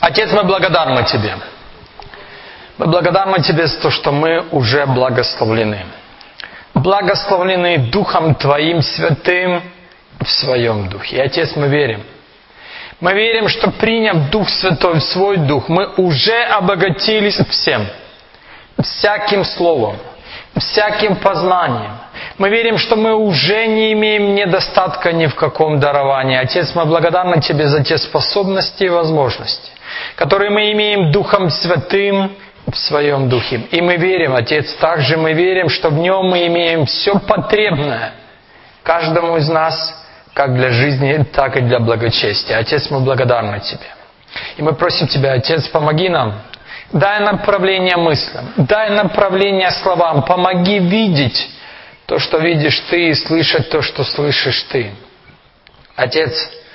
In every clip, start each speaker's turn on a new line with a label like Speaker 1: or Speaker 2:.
Speaker 1: Отец, мы благодарны Тебе. Мы благодарны Тебе за то, что мы уже благословлены. Благословлены Духом Твоим Святым в Своем Духе. И, Отец, мы верим. Мы верим, что приняв Дух Святой в свой Дух, мы уже обогатились всем. Всяким словом, всяким познанием. Мы верим, что мы уже не имеем недостатка ни в каком даровании. Отец, мы благодарны Тебе за те способности и возможности, которые мы имеем Духом Святым в Своем Духе. И мы верим, Отец, также мы верим, что в Нем мы имеем все потребное каждому из нас, как для жизни, так и для благочестия. Отец, мы благодарны Тебе. И мы просим Тебя, Отец, помоги нам. Дай направление мыслям, дай направление словам, помоги видеть то, что видишь Ты, и слышать то, что слышишь Ты. Отец,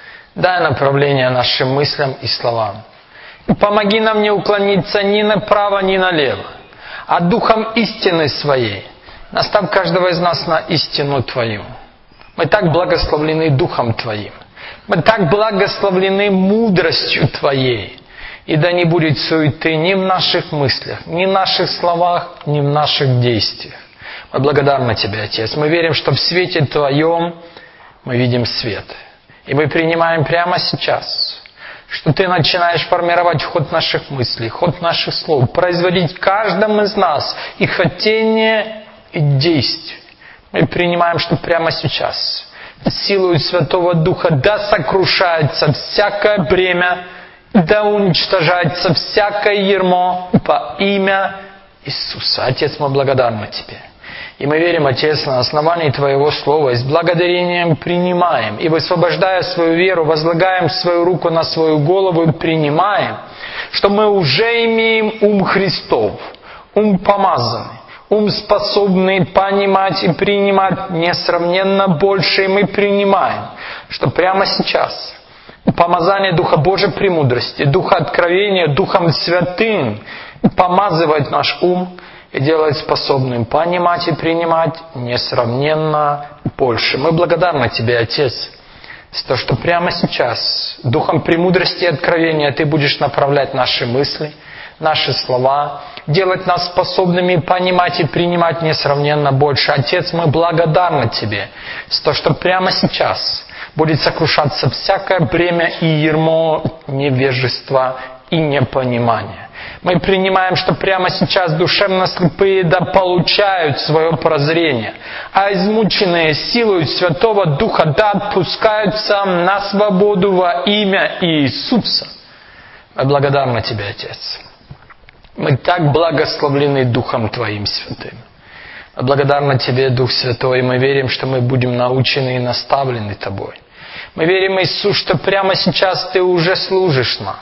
Speaker 1: дай направление нашим мыслям и словам. И помоги нам не уклониться ни направо, ни налево, а духом истины Своей настав каждого из нас на истину Твою. Мы так благословлены Духом Твоим. Мы так благословлены мудростью Твоей. И да не будет суеты ни в наших мыслях, ни в наших словах, ни в наших действиях. Мы благодарны Тебе, Отец. Мы верим, что в свете Твоем мы видим свет. И мы принимаем прямо сейчас, что Ты начинаешь формировать ход наших мыслей, ход наших слов, производить в каждом из нас и хотение, и действие. Мы принимаем, что прямо сейчас силою Святого Духа да сокрушается всякое бремя, да уничтожается всякое ярмо во имя Иисуса. Отец, мы благодарны Тебе. И мы верим, Отец, на основании Твоего Слова и с благодарением принимаем. И высвобождая свою веру, возлагаем свою руку на свою голову и принимаем, что мы уже имеем ум Христов, ум помазанный, ум способный понимать и принимать несравненно больше. И мы принимаем, что прямо сейчас помазание Духа Божьей премудрости, Духа откровения, Духом Святым помазывает наш ум и делает способным понимать и принимать несравненно больше. Мы благодарны Тебе, Отец, за то, что прямо сейчас Духом премудрости и откровения Ты будешь направлять наши мысли, наши слова, делать нас способными понимать и принимать несравненно больше. Отец, мы благодарны Тебе за то, что прямо сейчас будет сокрушаться всякое бремя и ярмо невежества и непонимания. Мы принимаем, что прямо сейчас душевно слепые да получают свое прозрение, а измученные силой Святого Духа да отпускаются на свободу во имя Иисуса. Мы благодарны Тебе, Отец. Мы так благословлены Духом Твоим Святым. Мы благодарны Тебе, Дух Святой, и мы верим, что мы будем научены и наставлены Тобой. Мы верим, Иисус, что прямо сейчас Ты уже служишь нам.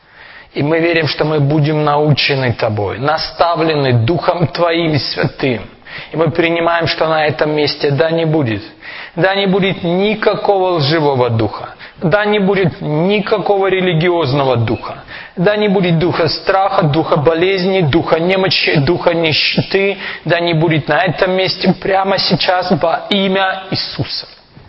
Speaker 1: И мы верим, что мы будем научены Тобой, наставлены Духом Твоим Святым. И мы принимаем, что на этом месте да не будет никакого лживого духа, да не будет никакого религиозного духа, да не будет духа страха, духа болезни, духа немощи, духа нищеты, да не будет на этом месте прямо сейчас во имя Иисуса.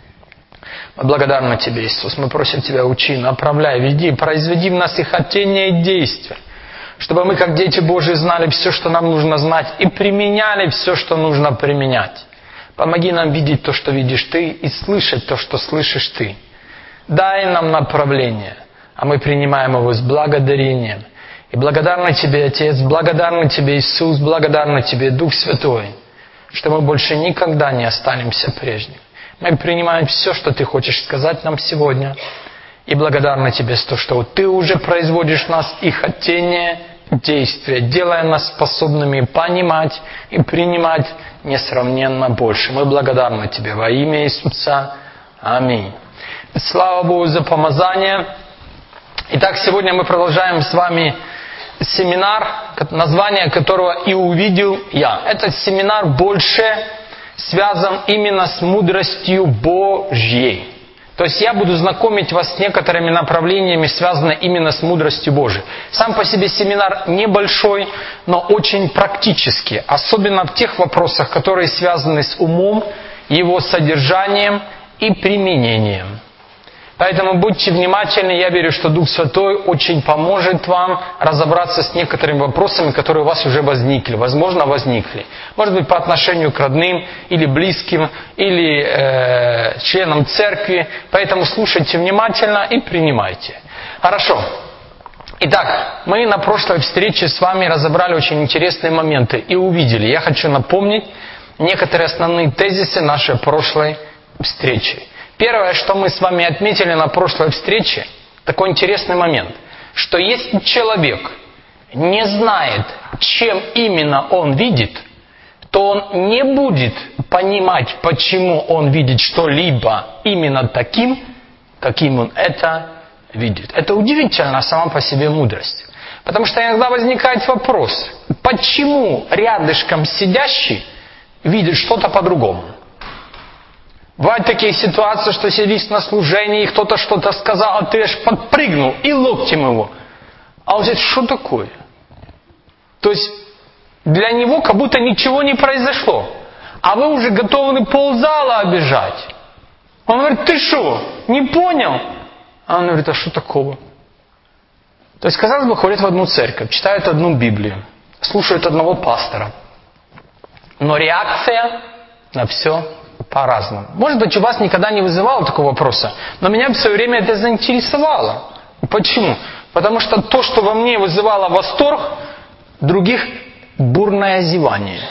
Speaker 1: Мы благодарны Тебе, Иисус. Мы просим Тебя, учи, направляй, веди, произведи в нас и хотение, и действия, чтобы мы, как дети Божьи, знали все, что нам нужно знать, и применяли все, что нужно применять. Помоги нам видеть то, что видишь Ты, и слышать то, что слышишь Ты. Дай нам направление, а мы принимаем его с благодарением. И благодарны Тебе, Отец, благодарны Тебе, Иисус, благодарны Тебе, Дух Святой, что мы больше никогда не останемся прежними. Мы принимаем все, что Ты хочешь сказать нам сегодня. И благодарны Тебе за то, что Ты уже производишь в нас и хотение, действия, делая нас способными понимать и принимать несравненно больше. Мы благодарны Тебе во имя Иисуса. Аминь. Слава Богу за помазание. Итак, сегодня мы продолжаем с вами семинар, название которого «И увидел я». Этот семинар больше связан именно с мудростью Божьей. То есть я буду знакомить вас с некоторыми направлениями, связанными именно с мудростью Божией. Сам по себе семинар небольшой, но очень практический. Особенно в тех вопросах, которые связаны с умом, его содержанием и применением. Поэтому будьте внимательны, я верю, что Дух Святой очень поможет вам разобраться с некоторыми вопросами, которые у вас уже возникли, возможно, возникли. Может быть, по отношению к родным, или близким, или членам церкви. Поэтому слушайте внимательно и принимайте. Хорошо. Итак, мы на прошлой встрече с вами разобрали очень интересные моменты и увидели. Я хочу напомнить некоторые основные тезисы нашей прошлой встречи. Первое, что мы с вами отметили на прошлой встрече, такой интересный момент, что если человек не знает, чем именно он видит, то он не будет понимать, почему он видит что-либо именно таким, каким он это видит. Это удивительно сама по себе мудрость. Потому что иногда возникает вопрос, почему рядышком сидящий видит что-то по-другому. Бывают такие ситуации, что сидишь на служении, и кто-то что-то сказал, а ты аж подпрыгнул и локтем его. А он говорит, что такое? То есть для него как будто ничего не произошло. А вы уже готовы ползала обижать. Он говорит, ты что, не понял? А он говорит, а что такого? То есть, казалось бы, ходят в одну церковь, читают одну Библию, слушают одного пастора. Но реакция на все по-разному. Может быть, у вас никогда не вызывало такого вопроса, но меня в свое время это заинтересовало. Почему? Потому что то, что во мне вызывало восторг, других бурное зевание.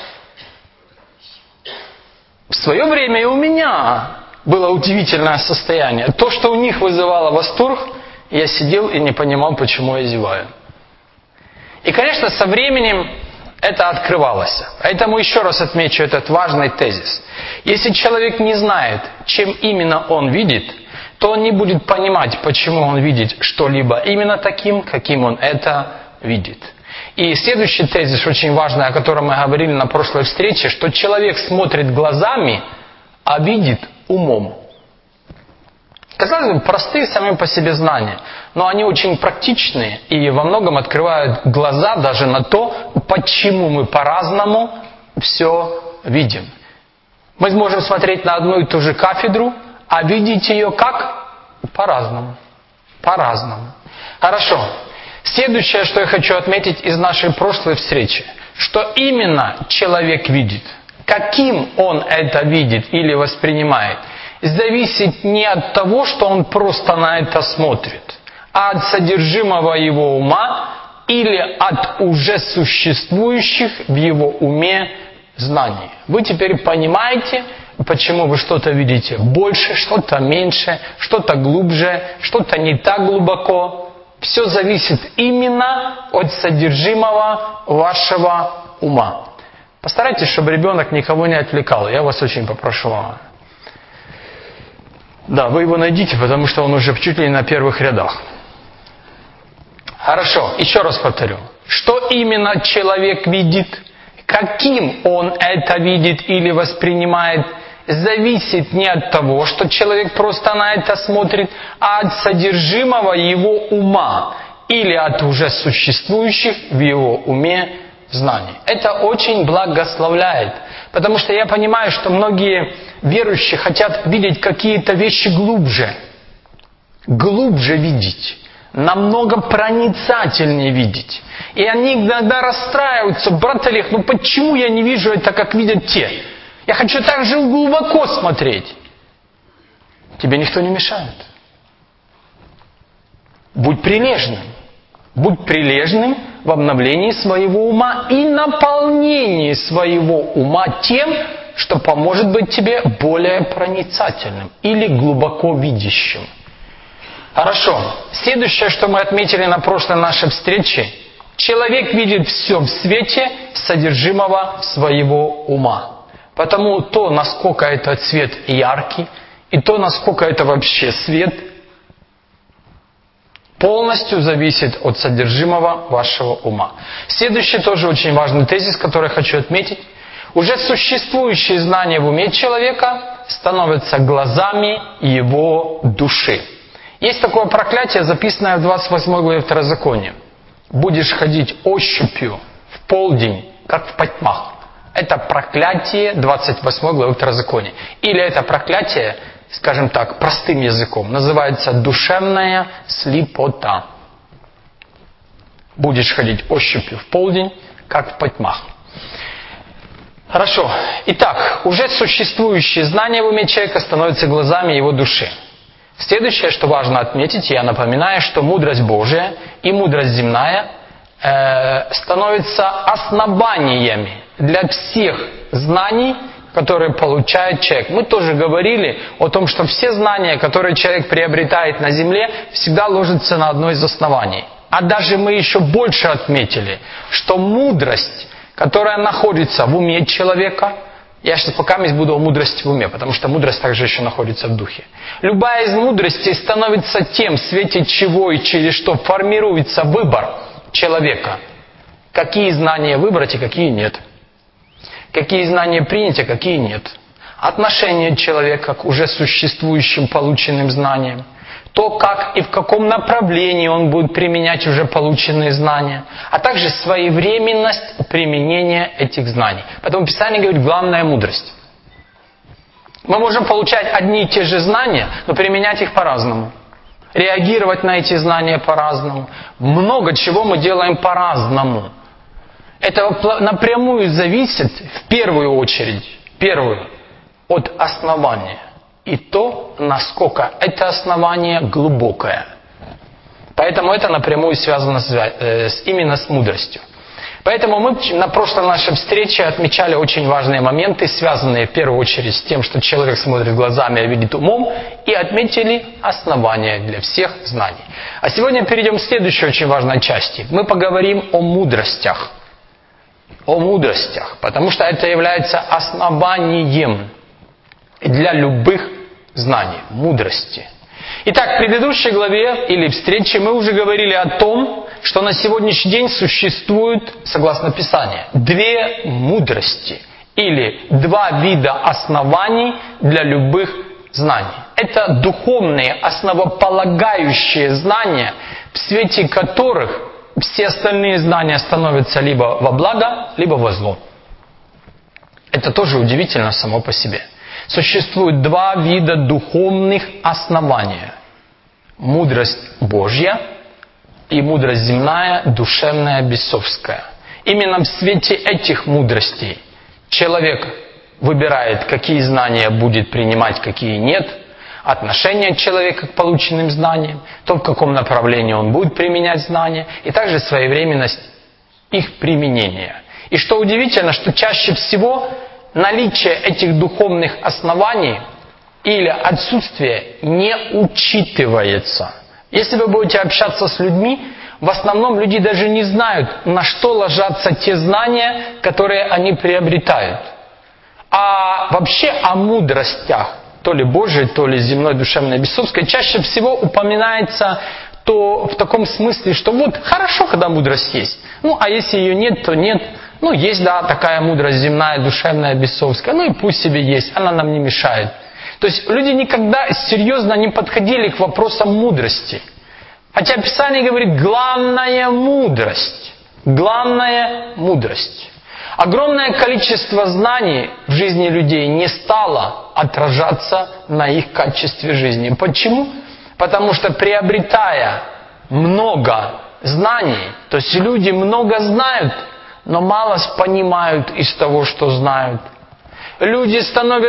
Speaker 1: В свое время и у меня было удивительное состояние. То, что у них вызывало восторг, я сидел и не понимал, почему я зеваю. И, конечно, со временем это открывалось. Поэтому еще раз отмечу этот важный тезис. Если человек не знает, чем именно он видит, то он не будет понимать, почему он видит что-либо именно таким, каким он это видит. И следующий тезис, очень важный, о котором мы говорили на прошлой встрече, что человек смотрит глазами, а видит умом. Казалось бы, простые сами по себе знания, но они очень практичные и во многом открывают глаза даже на то, почему мы по-разному все видим. Мы можем смотреть на одну и ту же кафедру, а видеть ее как? По-разному. По-разному. Хорошо. Следующее, что я хочу отметить из нашей прошлой встречи, что именно человек видит, каким он это видит или воспринимает, зависит не от того, что он просто на это смотрит, а от содержимого его ума или от уже существующих в его уме знаний. Вы теперь понимаете, почему вы что-то видите больше, что-то меньше, что-то глубже, что-то не так глубоко. Все зависит именно от содержимого вашего ума. Постарайтесь, чтобы ребенок никого не отвлекал. Я вас очень попрошу. Да, вы его найдите, потому что он уже чуть ли не на первых рядах. Хорошо, еще раз повторю. Что именно человек видит, каким он это видит или воспринимает, зависит не от того, что человек просто на это смотрит, а от содержимого его ума или от уже существующих в его уме знаний. Это очень благословляет, потому что я понимаю, что многие верующие хотят видеть какие-то вещи глубже. Глубже видеть. Намного проницательнее видеть. И они иногда расстраиваются. Брат Олег, ну почему я не вижу это, как видят те? Я хочу так же глубоко смотреть. Тебе никто не мешает. Будь прилежным. Будь прилежным в обновлении своего ума и наполнении своего ума тем, что поможет быть тебе более проницательным или глубоко видящим. Хорошо. Следующее, что мы отметили на прошлой нашей встрече. Человек видит все в свете содержимого своего ума. Потому то, насколько этот свет яркий, и то, насколько это вообще свет, полностью зависит от содержимого вашего ума. Следующий тоже очень важный тезис, который я хочу отметить. Уже существующие знания в уме человека становятся глазами его души. Есть такое проклятие, записанное в 28 главе Второзакония. Будешь ходить ощупью в полдень, как в потьмах. Это проклятие 28 главы Второзакония. Или это проклятие скажем так, простым языком, называется душевная слепота. Будешь ходить ощупью в полдень, как в потьмах. Хорошо. Итак, уже существующие знания в уме человека становятся глазами его души. Следующее, что важно отметить, я напоминаю, что мудрость Божия и мудрость земная становятся основаниями для всех знаний, которые получает человек. Мы тоже говорили о том, что все знания, которые человек приобретает на земле, всегда ложатся на одно из оснований. А даже мы еще больше отметили, что мудрость, которая находится в уме человека, я сейчас пока буду о мудрости в уме, потому что мудрость также еще находится в духе. Любая из мудростей становится тем, в свете чего и через что формируется выбор человека. Какие знания выбрать и какие нет. Какие знания принять, а какие нет. Отношение человека к уже существующим полученным знаниям. То, как и в каком направлении он будет применять уже полученные знания. А также своевременность применения этих знаний. Поэтому Писание говорит, главная мудрость. Мы можем получать одни и те же знания, но применять их по-разному. Реагировать на эти знания по-разному. Много чего мы делаем по-разному. Это напрямую зависит, в первую очередь, от основания. И то, насколько это основание глубокое. Поэтому это напрямую связано именно с мудростью. Поэтому мы на прошлой нашей встрече отмечали очень важные моменты, связанные в первую очередь с тем, что человек смотрит глазами, а видит умом, и отметили основания для всех знаний. А сегодня перейдем к следующей очень важной части. Мы поговорим о мудростях. О мудростях, потому что это является основанием для любых знаний, мудрости. Итак, в предыдущей главе или встрече мы уже говорили о том, что на сегодняшний день существует, согласно Писанию, две мудрости или два вида оснований для любых знаний. Это духовные, основополагающие знания, в свете которых все остальные знания становятся либо во благо, либо во зло. Это тоже удивительно само по себе. Существует два вида духовных основания. Мудрость Божья и мудрость земная, душевная, бесовская. Именно в свете этих мудростей человек выбирает, какие знания будет принимать, какие нет. Отношение человека к полученным знаниям, то, в каком направлении он будет применять знания, и также своевременность их применения. И что удивительно, что чаще всего наличие этих духовных оснований или отсутствие не учитывается. Если вы будете общаться с людьми, в основном люди даже не знают, на что ложатся те знания, которые они приобретают. А вообще о мудростях, то ли Божией, то ли земной, душевной, бесовской, чаще всего упоминается то в таком смысле, что вот хорошо, когда мудрость есть. Ну, а если ее нет, то нет. Ну, есть, да, такая мудрость земная, душевная, бесовская. Ну и пусть себе есть, она нам не мешает. То есть люди никогда серьезно не подходили к вопросам мудрости. Хотя Писание говорит, главная мудрость. Главная мудрость. Огромное количество знаний в жизни людей не стало отражаться на их качестве жизни. Почему? Потому что приобретая много знаний, то есть люди много знают, но мало понимают из того, что знают. Люди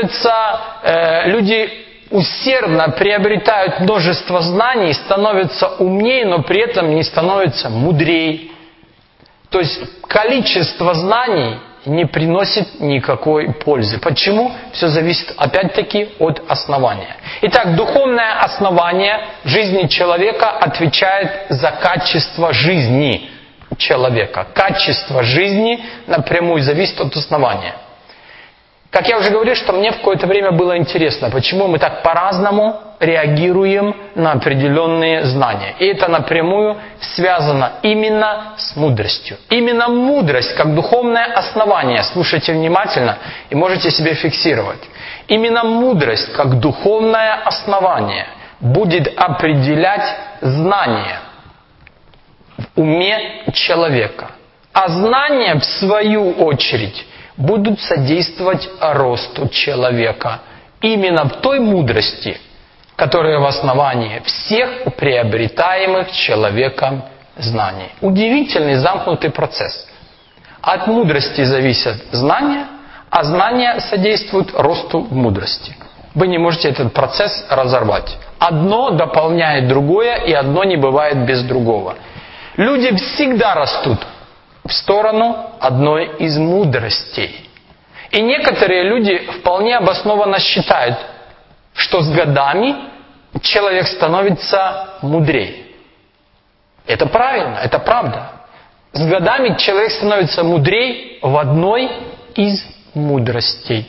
Speaker 1: усердно приобретают множество знаний, становятся умнее, но при этом не становятся мудрее. То есть количество знаний не приносит никакой пользы. Почему? Все зависит опять-таки от основания. Итак, духовное основание жизни человека отвечает за качество жизни человека. Качество жизни напрямую зависит от основания. Как я уже говорил, что мне в какое-то время было интересно, почему мы так по-разному реагируем на определенные знания. И это напрямую связано именно с мудростью. Именно мудрость, как духовное основание, слушайте внимательно и можете себе фиксировать. Именно мудрость, как духовное основание, будет определять знания в уме человека. А знания, в свою очередь, будут содействовать росту человека именно в той мудрости, которая в основании всех приобретаемых человеком знаний. Удивительный замкнутый процесс. От мудрости зависят знания, а знания содействуют росту мудрости. Вы не можете этот процесс разорвать. Одно дополняет другое, и одно не бывает без другого. Люди всегда растут в сторону одной из мудростей. И некоторые люди вполне обоснованно считают, что с годами человек становится мудрее. Это правильно, это правда. С годами человек становится мудрее в одной из мудростей.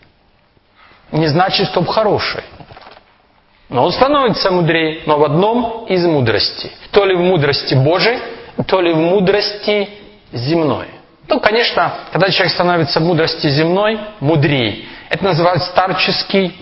Speaker 1: Не значит, что в хорошей. Но он становится мудрее, но в одном из мудростей. То ли в мудрости Божией, то ли в мудрости земной. Ну, конечно, когда человек становится в мудрости земной, мудрее. Это называют старческий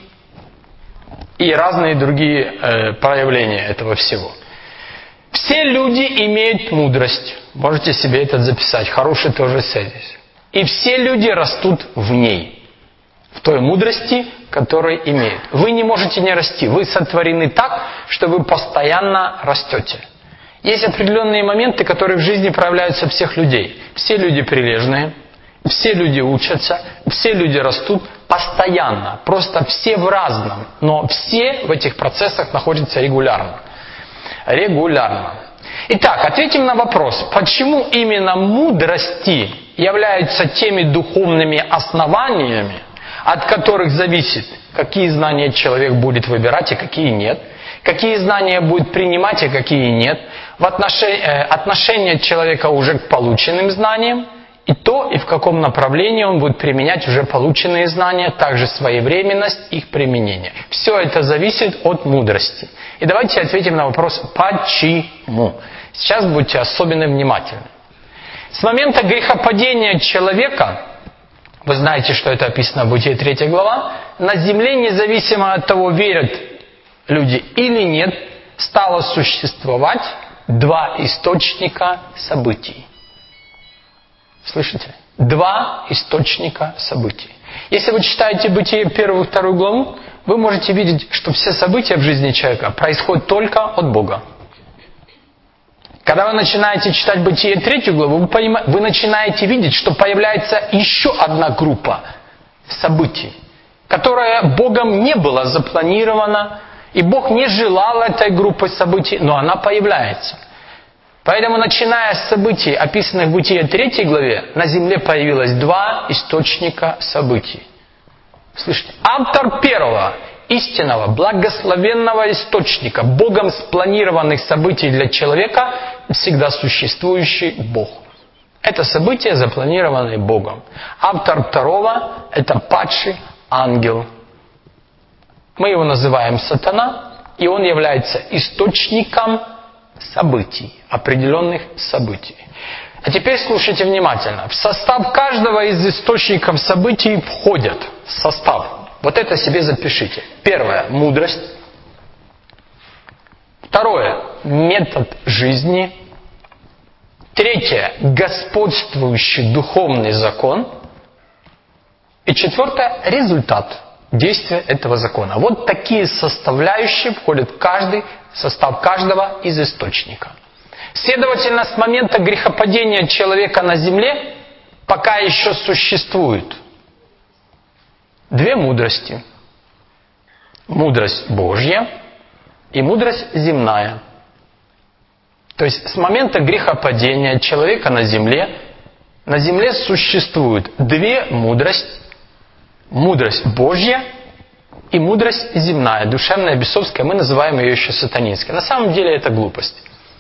Speaker 1: и разные другие проявления этого всего. Все люди имеют мудрость. Можете себе это записать. Хороший тоже садись. И все люди растут в ней. В той мудрости, которую имеют. Вы не можете не расти. Вы сотворены так, что вы постоянно растете. Есть определенные моменты, которые в жизни проявляются у всех людей. Все люди прилежные, все люди учатся, все люди растут постоянно. Просто все в разном. Но все в этих процессах находятся регулярно. Регулярно. Итак, ответим на вопрос, почему именно мудрости являются теми духовными основаниями, от которых зависит, какие знания человек будет выбирать и какие нет, какие знания будет принимать и какие нет, в отношение человека уже к полученным знаниям, и то, и в каком направлении он будет применять уже полученные знания, также своевременность их применения. Все это зависит от мудрости. И давайте ответим на вопрос «почему?». Сейчас будьте особенно внимательны. С момента грехопадения человека, вы знаете, что это описано в Бытие 3 глава, на земле, независимо от того, верят люди или нет, стало существовать два источника событий. Слышите? Два источника событий. Если вы читаете Бытие 1 и 2 главу, вы можете видеть, что все события в жизни человека происходят только от Бога. Когда вы начинаете читать Бытие 3 главу, вы начинаете видеть, что появляется еще одна группа событий, которая Богом не была запланирована, и Бог не желал этой группы событий, но она появляется. Поэтому, начиная с событий, описанных в Бытие 3 главе, на земле появилось два источника событий. Слышите? Автор первого, истинного, благословенного источника, Богом спланированных событий для человека, всегда существующий Бог. Это события, запланированные Богом. Автор второго – это падший ангел. Мы его называем сатана, и он является источником событий, определенных событий. А теперь слушайте внимательно. В состав каждого из источников событий входят состав. Вот это себе запишите. Первое – мудрость. Второе – метод жизни. Третье – господствующий духовный закон. И четвертое – результат действия этого закона. Вот такие составляющие входят в состав каждого из источников. Следовательно, с момента грехопадения человека на земле пока еще существует две мудрости. Мудрость Божья и мудрость земная. То есть с момента грехопадения человека на земле существует две мудрости. Мудрость Божья и мудрость земная, душевная, бесовская, мы называем ее еще сатанинской. На самом деле это глупость.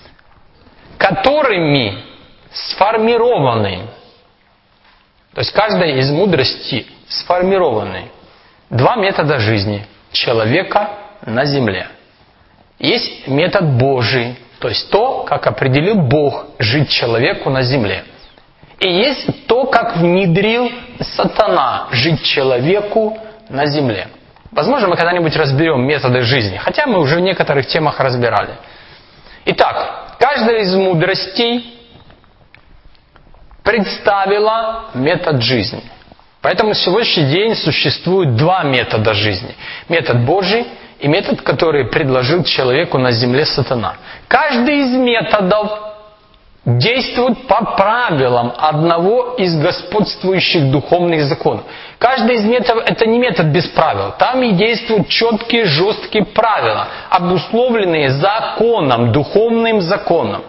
Speaker 1: Которыми сформированы, то есть каждая из мудростей сформированы два метода жизни человека на земле. Есть метод Божий, то есть то, как определил Бог жить человеку на земле. И есть то, как внедрил сатана жить человеку на земле. Возможно, мы когда-нибудь разберем методы жизни, хотя мы уже в некоторых темах разбирали. Итак, каждая из мудростей представила метод жизни. Поэтому в сегодняшний день существует два метода жизни. Метод Божий и метод, который предложил человеку на земле сатана. Каждый из методов действует по правилам одного из господствующих духовных законов. Каждый из методов – это не метод без правил. Там и действуют четкие, жесткие правила, обусловленные законом, духовным законом.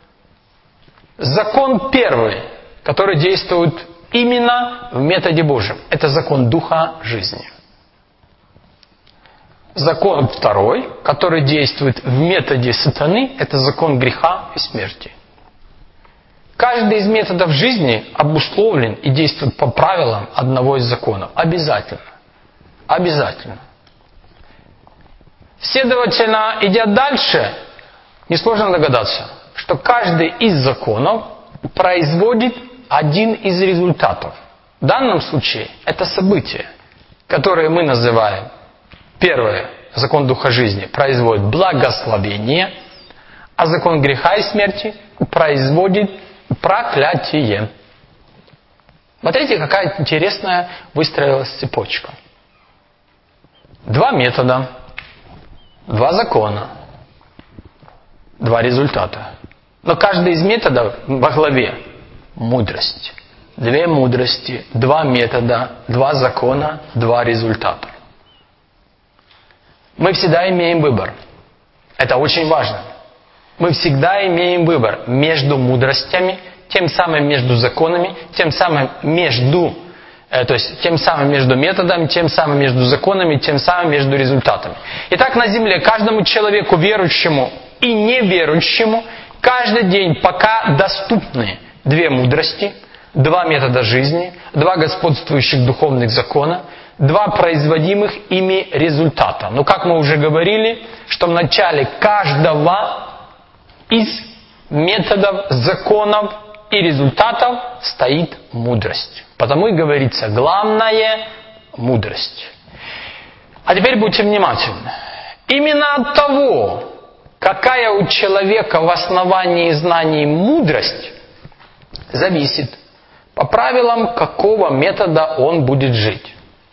Speaker 1: Закон первый, который действует именно в методе Божьем, это закон Духа жизни. Закон второй, который действует в методе сатаны, это закон греха и смерти. Каждый из методов жизни обусловлен и действует по правилам одного из законов. Обязательно. Обязательно. Следовательно, идя дальше, несложно догадаться, что каждый из законов производит один из результатов. В данном случае это событие, которое мы называем, первое, закон Духа жизни, производит благословение, а закон греха и смерти производит проклятие. Смотрите, какая интересная выстроилась цепочка. Два метода, два закона, два результата. Но каждый из методов во главе мудрость. Две мудрости, два метода, два закона, два результата. Мы всегда имеем выбор. Это очень важно. Мы всегда имеем выбор между мудростями, тем самым между законами, тем самым между методами, тем самым между законами, тем самым между результатами. Итак, на земле каждому человеку, верующему и неверующему, каждый день пока доступны две мудрости, два метода жизни, два господствующих духовных закона, два производимых ими результата. Но как мы уже говорили, что в начале каждого из методов, законов и результатов стоит мудрость. Потому и говорится, главное – мудрость. А теперь будьте внимательны. Именно от того, какая у человека в основании знаний мудрость, зависит, по правилам какого метода он будет жить.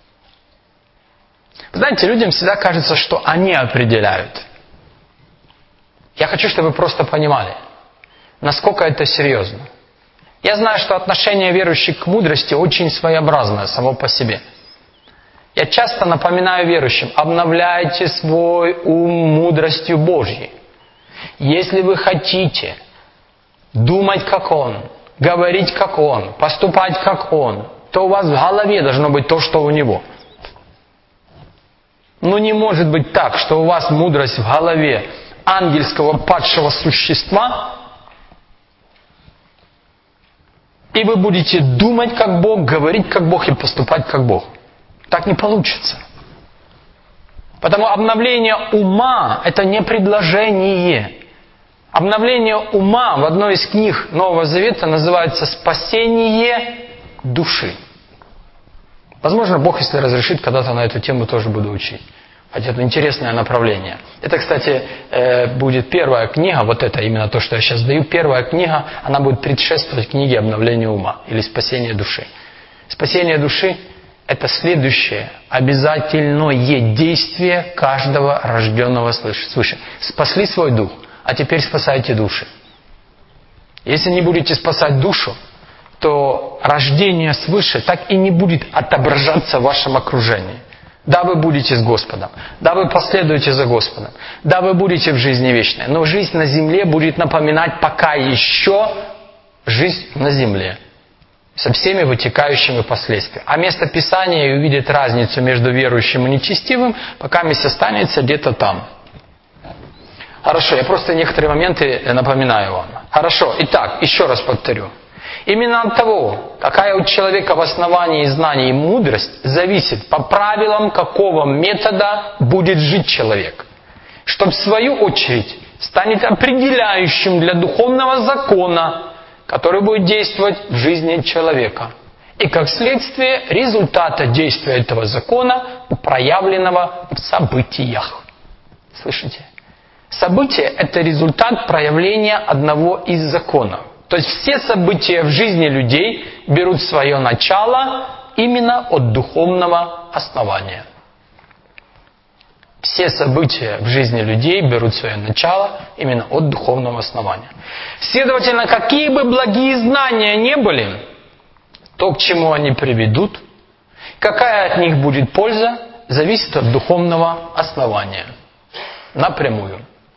Speaker 1: Знаете, людям всегда кажется, что они определяют. Я хочу, чтобы вы просто понимали, насколько это серьезно. Я знаю, что отношение верующих к мудрости очень своеобразное само по себе. Я часто напоминаю верующим, обновляйте свой ум мудростью Божьей. Если вы хотите думать как Он, говорить как Он, поступать как Он, то у вас в голове должно быть то, что у Него. Но не может быть так, что у вас мудрость в голове ангельского падшего существа, и вы будете думать как Бог, говорить как Бог и поступать как Бог. Так не получится. Потому обновление ума – это не предложение. Обновление ума в одной из книг Нового Завета называется «Спасение души». Возможно, Бог, если разрешит, когда-то на эту тему тоже буду учить. Хотя это интересное направление. Это, кстати, будет первая книга, вот это именно то, что я сейчас даю. Первая книга, она будет предшествовать книге «Обновление ума» или «Спасение души». Спасение души – это следующее обязательное действие каждого рожденного свыше. Спасли свой дух, а теперь спасайте души. Если не будете спасать душу, то рождение свыше так и не будет отображаться в вашем окружении. Да, вы будете с Господом. Да, вы последуете за Господом. Да, вы будете в жизни вечной. Но жизнь на земле будет напоминать пока еще жизнь на земле. Со всеми вытекающими последствиями. А место Писания увидит разницу между верующим и нечестивым, пока месть останется где-то там. Хорошо, я просто некоторые моменты напоминаю вам. Хорошо, итак, еще раз повторю. Именно от того, какая у человека в основании знаний мудрость, зависит по правилам какого метода будет жить человек. Что в свою очередь станет определяющим для духовного закона, который будет действовать в жизни человека. И как следствие результата действия этого закона, проявленного в событиях. Слышите? Событие – это результат проявления одного из законов. То есть все события в жизни людей берут свое начало именно от духовного основания. Все события в жизни людей берут свое начало именно от духовного основания. Следовательно, какие бы благие знания не были, то, к чему они приведут, какая от них будет польза, зависит от духовного основания. Напрямую.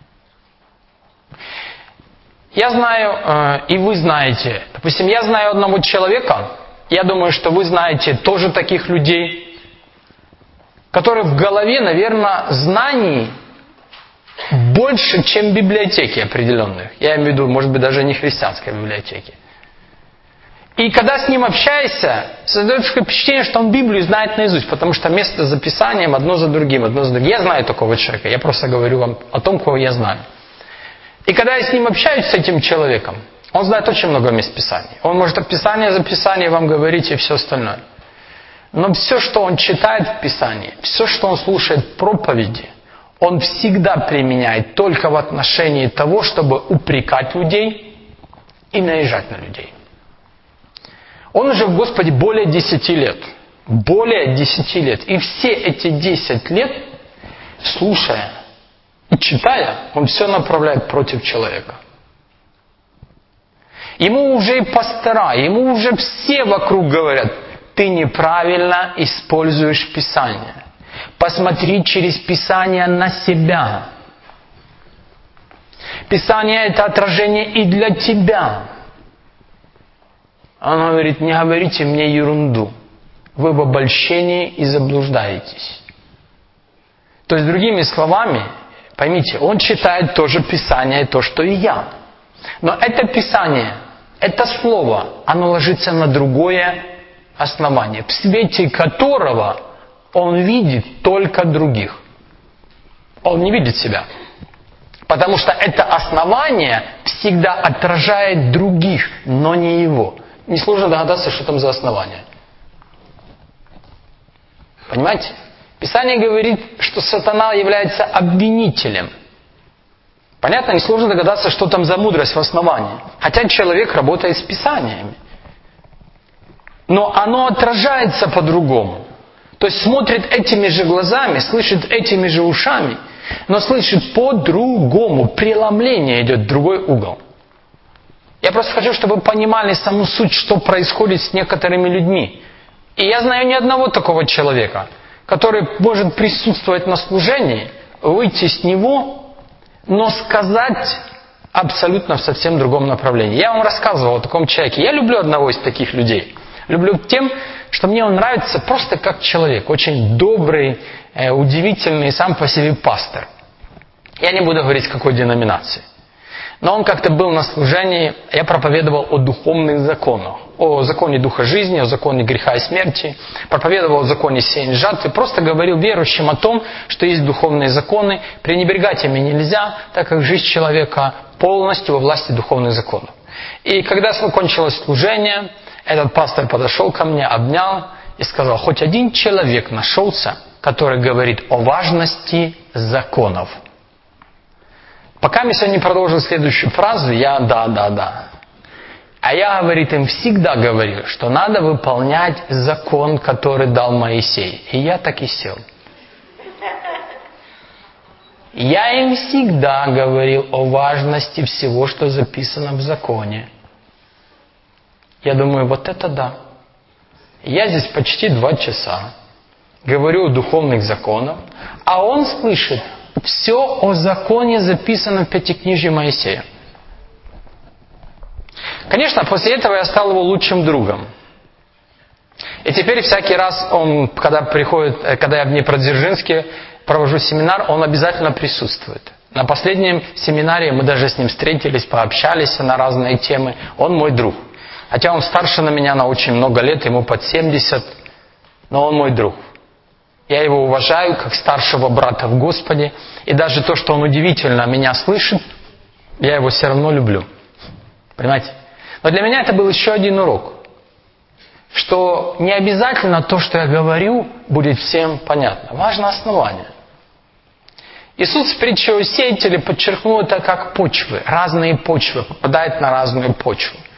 Speaker 1: Я знаю, и вы знаете, допустим, я знаю одного человека, я думаю, что вы знаете тоже таких людей, которые в голове, наверное, знаний больше, чем библиотеки определенных. Я имею в виду, может быть, даже не христианской библиотеки. И когда с ним общаешься, создается впечатление, что он Библию знает наизусть, потому что место за Писанием одно за другим. Я знаю такого человека, я просто говорю вам о том, кого я знаю. И когда я с ним общаюсь, с этим человеком, он знает очень много мест Писания. Он может Писание за Писание вам говорить и все остальное. Но все, что он читает в Писании, все, что он слушает проповеди, он всегда применяет только в отношении того, чтобы упрекать людей и наезжать на людей. Он уже в Господе более 10 лет. Более 10 лет. И все эти 10 лет, слушая и читая, он все направляет против человека. Ему уже и пастора, ему уже все вокруг говорят: ты неправильно используешь Писание. Посмотри через Писание на себя. Писание – это отражение и для тебя. Он говорит: не говорите мне ерунду. Вы в обольщении и заблуждаетесь. То есть, другими словами, поймите, он читает тоже Писание, то, что и я. Но это Писание, это Слово, оно ложится на другое основание, в свете которого он видит только других. Он не видит себя. Потому что это основание всегда отражает других, но не его. Несложно догадаться, что там за основание. Понимаете? Писание говорит, что сатана является обвинителем. Понятно? Несложно догадаться, что там за мудрость в основании. Хотя человек работает с Писаниями. Но оно отражается по-другому. То есть смотрит этими же глазами, слышит этими же ушами, но слышит по-другому. Преломление идет в другой угол. Я просто хочу, чтобы вы понимали саму суть, что происходит с некоторыми людьми. И я знаю ни одного такого человека, который может присутствовать на служении, выйти с него, но сказать абсолютно в совсем другом направлении. Я вам рассказывал о таком человеке. Я люблю одного из таких людей. Люблю тем, что мне он нравится просто как человек. Очень добрый, удивительный, сам по себе пастор. Я не буду говорить, с какой деноминации. Но он как-то был на служении, я проповедовал о духовных законах. О законе духа жизни, о законе греха и смерти. Проповедовал о законе сеяния и жатвы. Просто говорил верующим о том, что есть духовные законы. Пренебрегать ими нельзя, так как жизнь человека полностью во власти духовных законов. И когда закончилось служение, этот пастор подошел ко мне, обнял и сказал: хоть один человек нашелся, который говорит о важности законов. Пока я не продолжил следующую фразу, да. А я, говорит, им всегда говорил, что надо выполнять закон, который дал Моисей. И я так и сел. Я им всегда говорил о важности всего, что записано в законе. Я думаю, вот это да. Я здесь почти 2 часа говорю о духовных законах, а он слышит все о законе, записано в Пятикнижии Моисея. Конечно, после этого я стал его лучшим другом. И теперь всякий раз он, когда я в Днепродзержинске провожу семинар, он обязательно присутствует. На последнем семинаре мы даже с ним встретились, пообщались на разные темы. Он мой друг. Хотя он старше на меня на очень много лет, ему под 70, но он мой друг. Я его уважаю как старшего брата в Господе. И даже то, что он удивительно меня слышит, я его все равно люблю. Понимаете? Но для меня это был еще один урок. Что не обязательно то, что я говорю, будет всем понятно. Важно основание. Иисус в притче о сеятеле подчеркнул это как почвы. Разные почвы попадают на разную почву.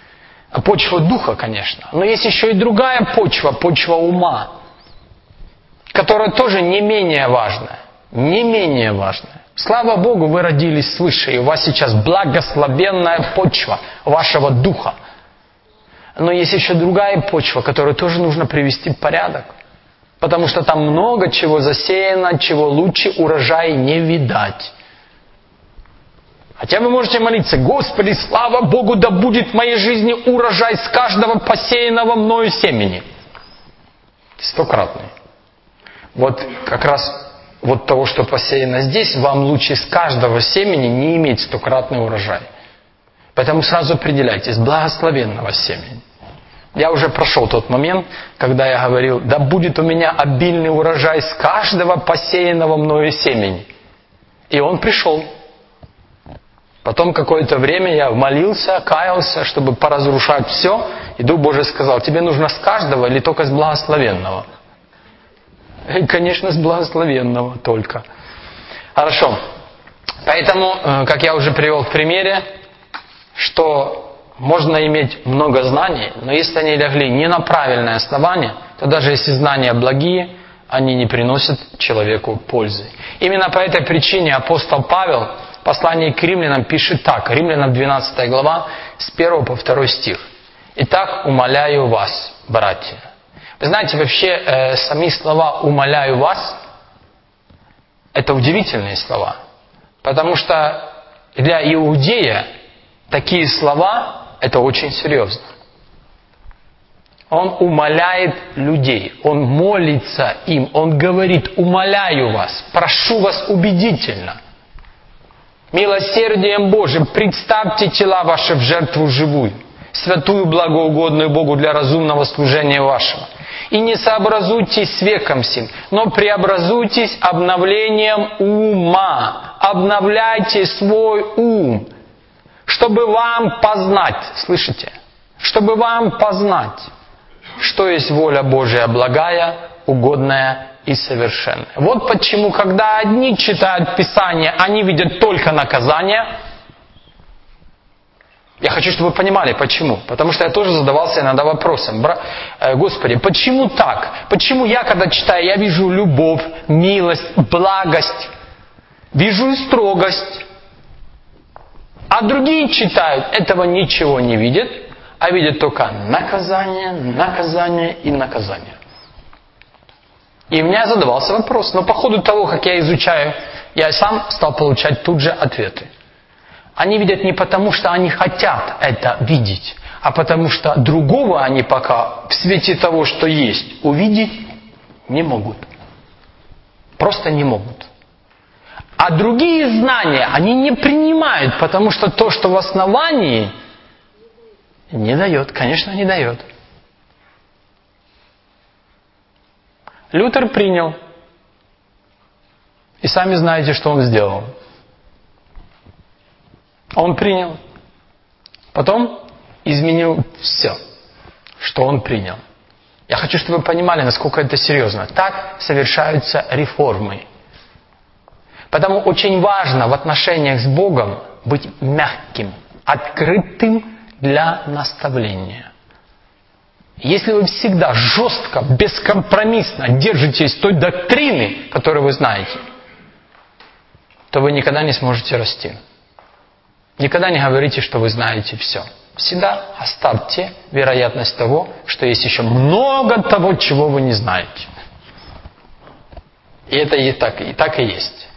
Speaker 1: Почва духа, конечно. Но есть еще и другая почва, почва ума, которая тоже не менее важная. Не менее важная. Слава Богу, вы родились свыше, и у вас сейчас благословенная почва вашего духа. Но есть еще другая почва, которую тоже нужно привести в порядок. Потому что там много чего засеяно, чего лучше урожай не видать. Хотя вы можете молиться: Господи, слава Богу, да будет в моей жизни урожай с каждого посеянного мною семени. Стократный. Вот как раз вот того, что посеяно здесь, вам лучше с каждого семени не иметь стократный урожай. Поэтому сразу определяйтесь: благословенного семени. Я уже прошел тот момент, когда я говорил: да будет у меня обильный урожай с каждого посеянного мною семени. И он пришел. Потом какое-то время я молился, каялся, чтобы поразрушать все. И Дух Божий сказал: тебе нужно с каждого или только с благословенного? И, конечно, с благословенного только. Хорошо. Поэтому, как я уже привел в примере, что можно иметь много знаний, но если они легли не на правильное основание, то даже если знания благие, они не приносят человеку пользы. Именно по этой причине апостол Павел в послании к римлянам пишет так. Римлянам 12 глава, с 1 по 2 стих. «Итак, умоляю вас, братья». Вы знаете, вообще сами слова «умоляю вас» — это удивительные слова. Потому что для иудея такие слова — это очень серьезно. Он умоляет людей, он молится им, он говорит: умоляю вас, прошу вас убедительно. Милосердием Божьим представьте тела ваши в жертву живую, святую, благоугодную Богу для разумного служения вашего. И не сообразуйтесь с веком сим, но преобразуйтесь обновлением ума. Обновляйте свой ум, чтобы вам познать, слышите? Чтобы вам познать, что есть воля Божия благая, угодная и совершенная. Вот почему, когда одни читают Писание, они видят только наказание. Я хочу, чтобы вы понимали, почему. Потому что я тоже задавался иногда вопросом: Господи, почему так? Почему я, когда читаю, я вижу любовь, милость, благость, вижу и строгость, а другие читают, этого ничего не видят, а видят только наказание, наказание и наказание. И у меня задавался вопрос, но по ходу того, как я изучаю, я сам стал получать тут же ответы. Они видят не потому, что они хотят это видеть, а потому что другого они пока в свете того, что есть, увидеть не могут. Просто не могут. А другие знания они не принимают, потому что то, что в основании, не дает. Конечно, не дает. Лютер принял. И сами знаете, что он сделал. Он принял. Потом изменил все, что он принял. Я хочу, чтобы вы понимали, насколько это серьезно. Так совершаются реформы. Потому очень важно в отношениях с Богом быть мягким, открытым для наставления. Если вы всегда жестко, бескомпромиссно держитесь той доктрины, которую вы знаете, то вы никогда не сможете расти. Никогда не говорите, что вы знаете все. Всегда оставьте вероятность того, что есть еще много того, чего вы не знаете. И это и так и есть.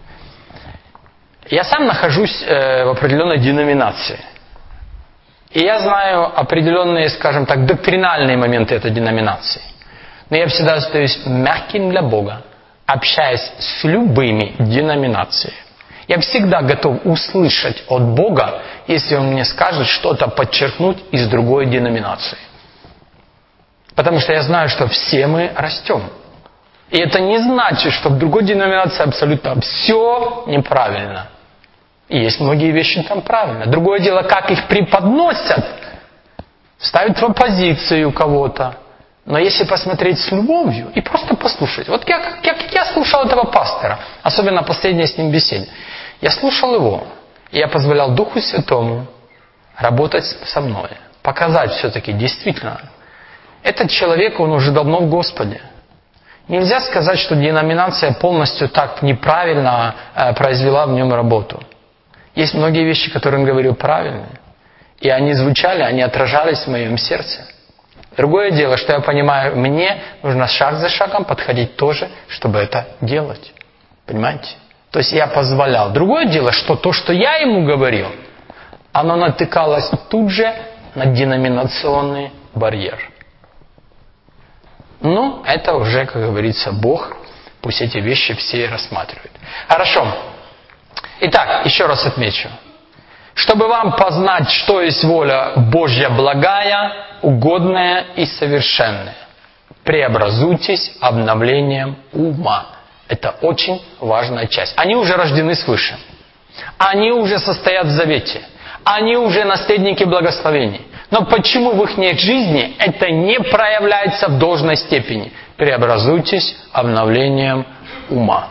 Speaker 1: Я сам нахожусь в определенной деноминации. И я знаю определенные, скажем так, доктринальные моменты этой деноминации. Но я всегда остаюсь мягким для Бога, общаясь с любыми деноминациями. Я всегда готов услышать от Бога, если Он мне скажет что-то подчеркнуть из другой деноминации. Потому что я знаю, что все мы растем. И это не значит, что в другой деноминации абсолютно все неправильно. И есть многие вещи там правильно. Другое дело, как их преподносят, ставят в оппозицию кого-то. Но если посмотреть с любовью и просто послушать. Вот я слушал этого пастора, особенно последняя с ним беседа. Я слушал его, и я позволял Духу Святому работать со мной. показать все-таки действительно, этот человек, он уже давно в Господе. Нельзя сказать, что деноминация полностью так неправильно произвела в нем работу. Есть многие вещи, которые он говорил правильные. И они звучали, они отражались в моем сердце. Другое дело, что я понимаю, мне нужно шаг за шагом подходить тоже, чтобы это делать. Понимаете? То есть я позволял. Другое дело, что то, что я ему говорил, оно натыкалось тут же на деноминационный барьер. Ну, это уже, как говорится, Бог, пусть эти вещи все рассматривает. Хорошо. Итак, еще раз отмечу. Чтобы вам познать, что есть воля Божья благая, угодная и совершенная, преобразуйтесь обновлением ума. Это очень важная часть. Они уже рождены свыше. Они уже состоят в завете. Они уже наследники благословений. Но почему в их жизни это не проявляется в должной степени? Преобразуйтесь обновлением ума.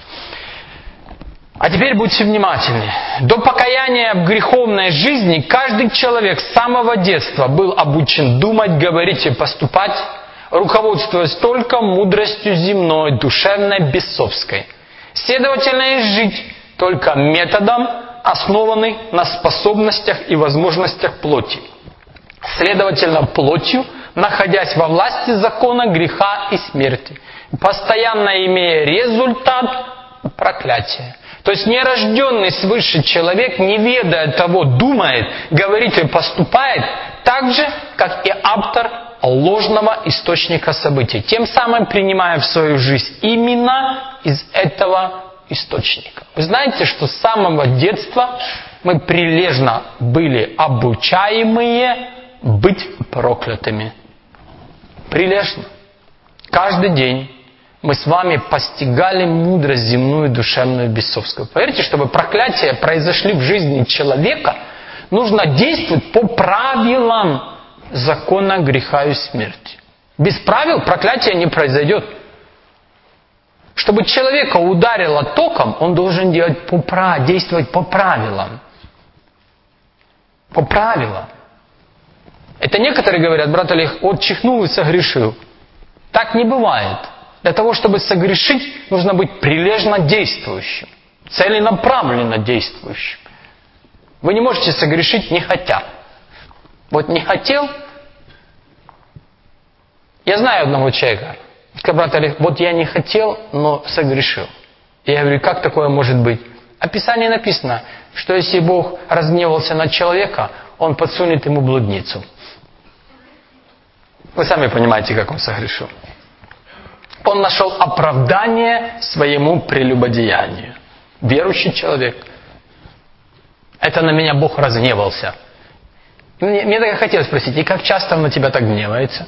Speaker 1: А теперь будьте внимательны. До покаяния в греховной жизни каждый человек с самого детства был обучен думать, говорить и поступать, руководствуясь только мудростью земной, душевной, бесовской. Следовательно, и жить только методом, основанный на способностях и возможностях плоти. Следовательно, плотью, находясь во власти закона, греха и смерти, постоянно имея результат проклятия. То есть нерожденный свыше человек, не ведая того, думает, говорит и поступает так же, как и автор ложного источника событий, тем самым принимая в свою жизнь именно из этого источника. Вы знаете, что с самого детства мы прилежно были обучаемые быть проклятыми. Прилежно. Каждый день мы с вами постигали мудрость земную, душевную, бесовскую. Поверьте, чтобы проклятия произошли в жизни человека, нужно действовать по правилам закона греха и смерти. Без правил проклятие не произойдет. Чтобы человека ударило током, он должен действовать по правилам. По правилам. Это некоторые говорят, брат Олег, вот чихнул и согрешил. Так не бывает. Для того, чтобы согрешить, нужно быть прилежно действующим, целенаправленно действующим. Вы не можете согрешить не хотя. Вот не хотел. Я знаю одного человека, сказал, брат Олег, вот я не хотел, но согрешил. Я говорю, как такое может быть? В Писании написано, что если Бог разгневался на человека, Он подсунет ему блудницу. Вы сами понимаете, как он согрешил. Он нашел оправдание своему прелюбодеянию. Верующий человек. Это на меня Бог разгневался. Мне так хотелось спросить, и как часто Он на тебя так гневается?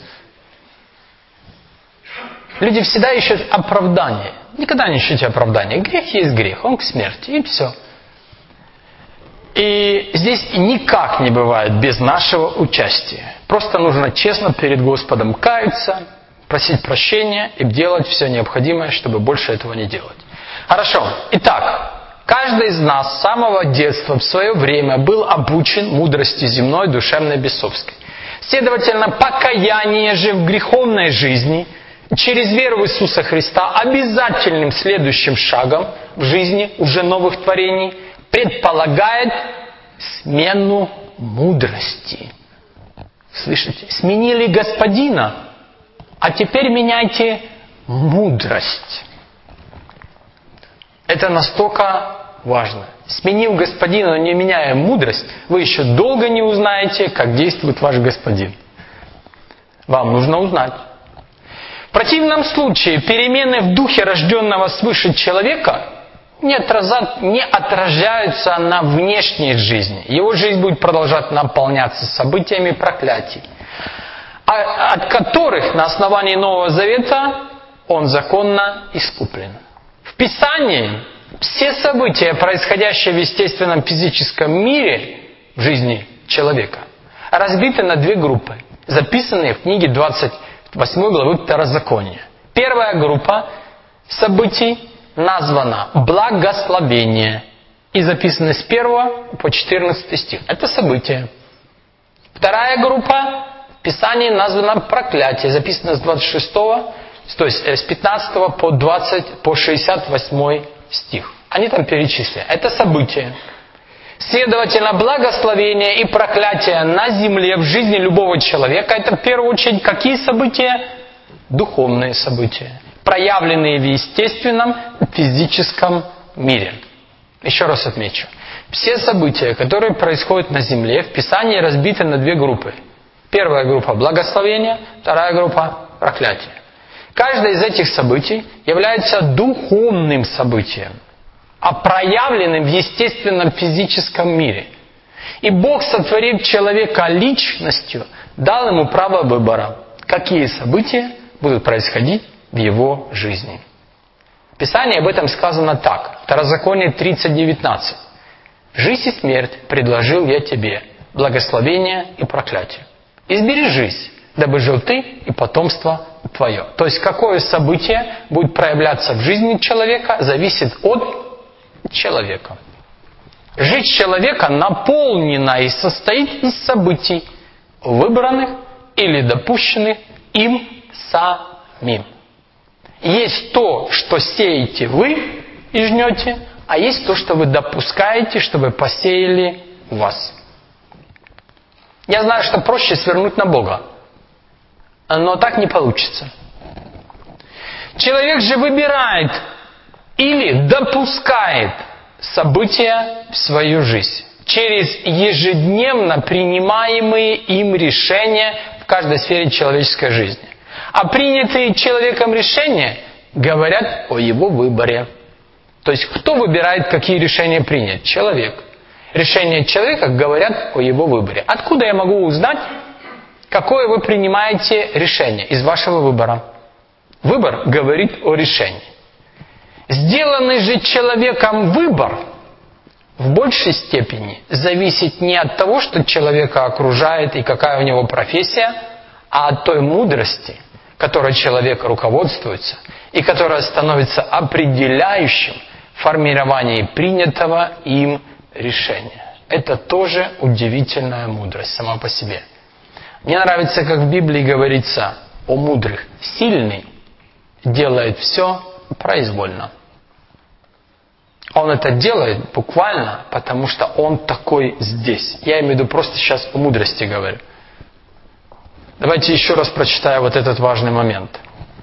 Speaker 1: Люди всегда ищут оправдание. Никогда не ищите оправдание. Грех есть грех, он к смерти, и все. И здесь никак не бывает без нашего участия. Просто нужно честно перед Господом каяться, просить прощения и делать все необходимое, чтобы больше этого не делать. Хорошо. Итак, каждый из нас с самого детства в свое время был обучен мудрости земной, душевной, бесовской. Следовательно, покаяние же в греховной жизни через веру в Иисуса Христа обязательным следующим шагом в жизни уже новых творений предполагает смену мудрости. Слышите? Сменили господина, а теперь меняйте мудрость. Это настолько важно. Сменив господина, но не меняя мудрость, вы еще долго не узнаете, как действует ваш господин. Вам нужно узнать. В противном случае перемены в духе рожденного свыше человека не отражаются на внешней жизни. Его жизнь будет продолжать наполняться событиями проклятий, от которых на основании Нового Завета он законно искуплен. В Писании все события, происходящие в естественном физическом мире в жизни человека, разбиты на две группы, записанные в книге 28 главы Второзакония. Первая группа событий названа «Благословение» и записаны с 1 по 14 стих. Это события. Вторая группа в Писании названа проклятие. Записано с 26, то есть с 15 по 68 стих. Они там перечислены. Это события. Следовательно, благословение и проклятие на земле в жизни любого человека — это в первую очередь какие события? Духовные события, проявленные в естественном физическом мире. Еще раз отмечу. Все события, которые происходят на земле, в Писании разбиты на две группы. Первая группа – благословение, вторая группа – проклятие. Каждое из этих событий является духовным событием, а проявленным в естественном физическом мире. И Бог, сотворив человека личностью, дал ему право выбора, какие события будут происходить в его жизни. В Писании об этом сказано так. Второзаконие 30:19. «Жизнь и смерть предложил я тебе, благословение и проклятие. Избери жизнь, дабы жил ты и потомство твое». То есть, какое событие будет проявляться в жизни человека, зависит от человека. Жизнь человека наполнена и состоит из событий, выбранных или допущенных им самим. Есть то, что сеете вы и жнете, а есть то, что вы допускаете, чтобы посеяли в вас. Я знаю, что проще свернуть на Бога, но так не получится. Человек же выбирает или допускает события в свою жизнь через ежедневно принимаемые им решения в каждой сфере человеческой жизни. А принятые человеком решения говорят о его выборе. То есть, кто выбирает, какие решения принять? Человек. Решения человека говорят о его выборе. Откуда я могу узнать, какое вы принимаете решение из вашего выбора? Выбор говорит о решении. Сделанный же человеком выбор в большей степени зависит не от того, что человека окружает и какая у него профессия, а от той мудрости, которой человек руководствуется и которая становится определяющим в формировании принятого им решения. Это тоже удивительная мудрость сама по себе. Мне нравится, как в Библии говорится о мудрых. Сильный делает все произвольно. Он это делает буквально, потому что он такой здесь. Я имею в виду просто сейчас о мудрости говорю. Давайте еще раз прочитаю вот этот важный момент.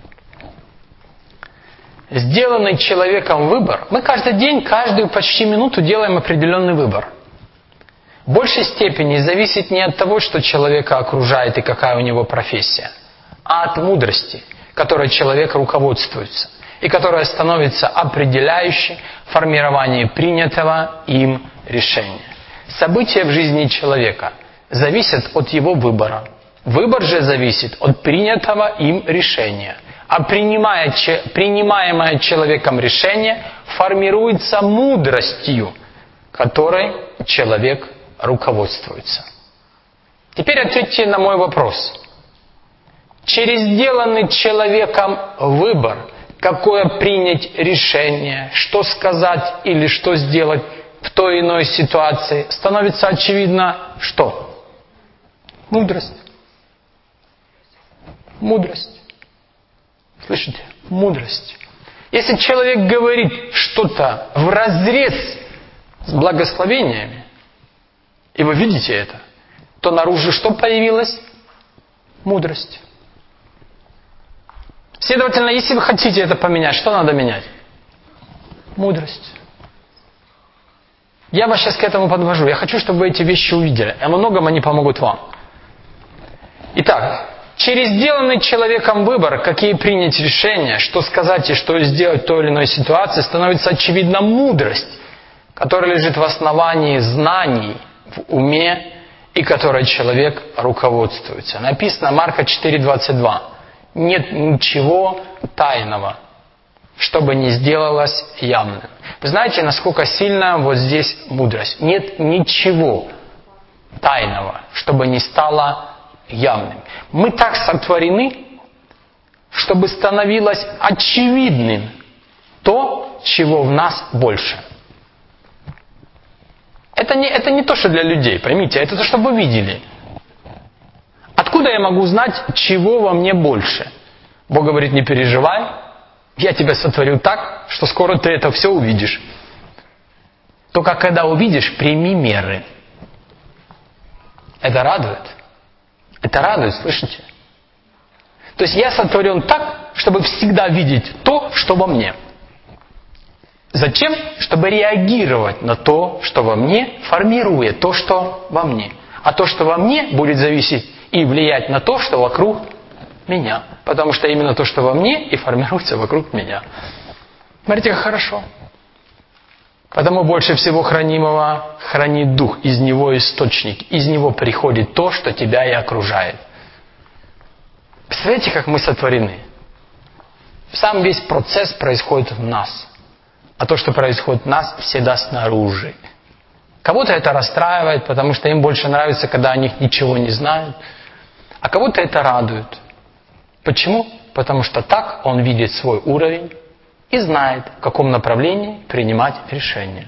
Speaker 1: Сделанный человеком выбор. Мы каждый день, каждую почти минуту делаем определенный выбор. В большей степени зависит не от того, что человека окружает и какая у него профессия, а от мудрости, которой человек руководствуется и которая становится определяющей в формировании принятого им решения. События в жизни человека зависят от его выбора. Выбор же зависит от принятого им решения. А принимаемое человеком решение формируется мудростью, которой человек руководствуется. Теперь ответьте на мой вопрос. Через сделанный человеком выбор, какое принять решение, что сказать или что сделать в той или иной ситуации, становится очевидно что? Мудрость. Мудрость. Слышите? Мудрость. Если человек говорит что-то вразрез с благословениями, и вы видите это, то наружу что появилось? Мудрость. Следовательно, если вы хотите это поменять, что надо менять? Мудрость. Я вас сейчас к этому подвожу. Я хочу, чтобы вы эти вещи увидели. О многом они помогут вам. Итак, через сделанный человеком выбор, какие принять решения, что сказать и что сделать в той или иной ситуации, становится очевидна мудрость, которая лежит в основании знаний, в уме, и которой человек руководствуется. Написано Марка 4:22. Нет ничего тайного, чтобы не сделалось явным. Вы знаете, насколько сильна вот здесь мудрость? Нет ничего тайного, чтобы не стало явным. Мы так сотворены, чтобы становилось очевидным то, чего в нас больше. Это не то, что для людей, поймите, это то, чтобы вы видели. Откуда я могу знать, чего во мне больше? Бог говорит, не переживай, я тебя сотворю так, что скоро ты это все увидишь. Только когда увидишь, прими меры. Это радует. Это радует, слышите? То есть я сотворен так, чтобы всегда видеть то, что во мне. Зачем? Чтобы реагировать на то, что во мне, формируя то, что во мне. А то, что во мне, будет зависеть и влиять на то, что вокруг меня. Потому что именно то, что во мне, и формируется вокруг меня. Смотрите, как хорошо. Потому больше всего хранимого хранит Дух, из него источник, из него приходит то, что тебя и окружает. Представляете, как мы сотворены? Сам весь процесс происходит в нас. А то, что происходит в нас, всегда снаружи. Кого-то это расстраивает, потому что им больше нравится, когда о них ничего не знают. А кого-то это радует. Почему? Потому что так он видит свой уровень и знает, в каком направлении принимать решения.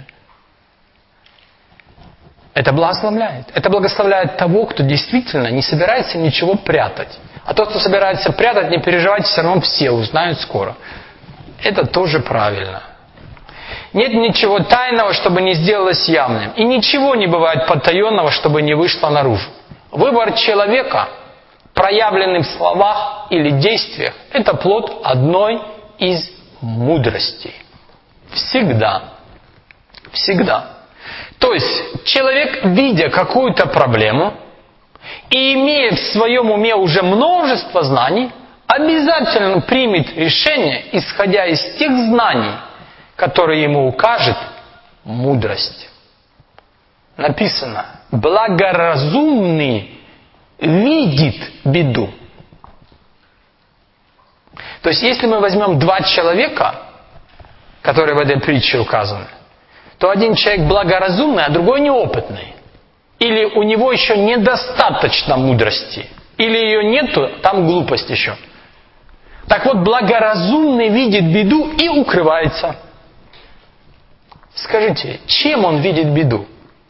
Speaker 1: Это благословляет. Это благословляет того, кто действительно не собирается ничего прятать. А тот, кто собирается прятать, не переживайте, все равно все узнают скоро. Это тоже правильно. Нет ничего тайного, чтобы не сделалось явным. И ничего не бывает потаенного, чтобы не вышло наружу. Выбор человека, проявленный в словах или действиях, это плод одной из мудростей. Всегда. Всегда. То есть, человек, видя какую-то проблему и имея в своем уме уже множество знаний, обязательно примет решение, исходя из тех знаний, которые ему укажет мудрость. Написано, благоразумный видит беду. То есть, если мы возьмем два человека, которые в этой притче указаны, то один человек благоразумный, а другой неопытный. Или у него еще недостаточно мудрости, или ее нету, там глупость еще. Так вот, благоразумный видит беду и укрывается. Скажите, чем он видит беду?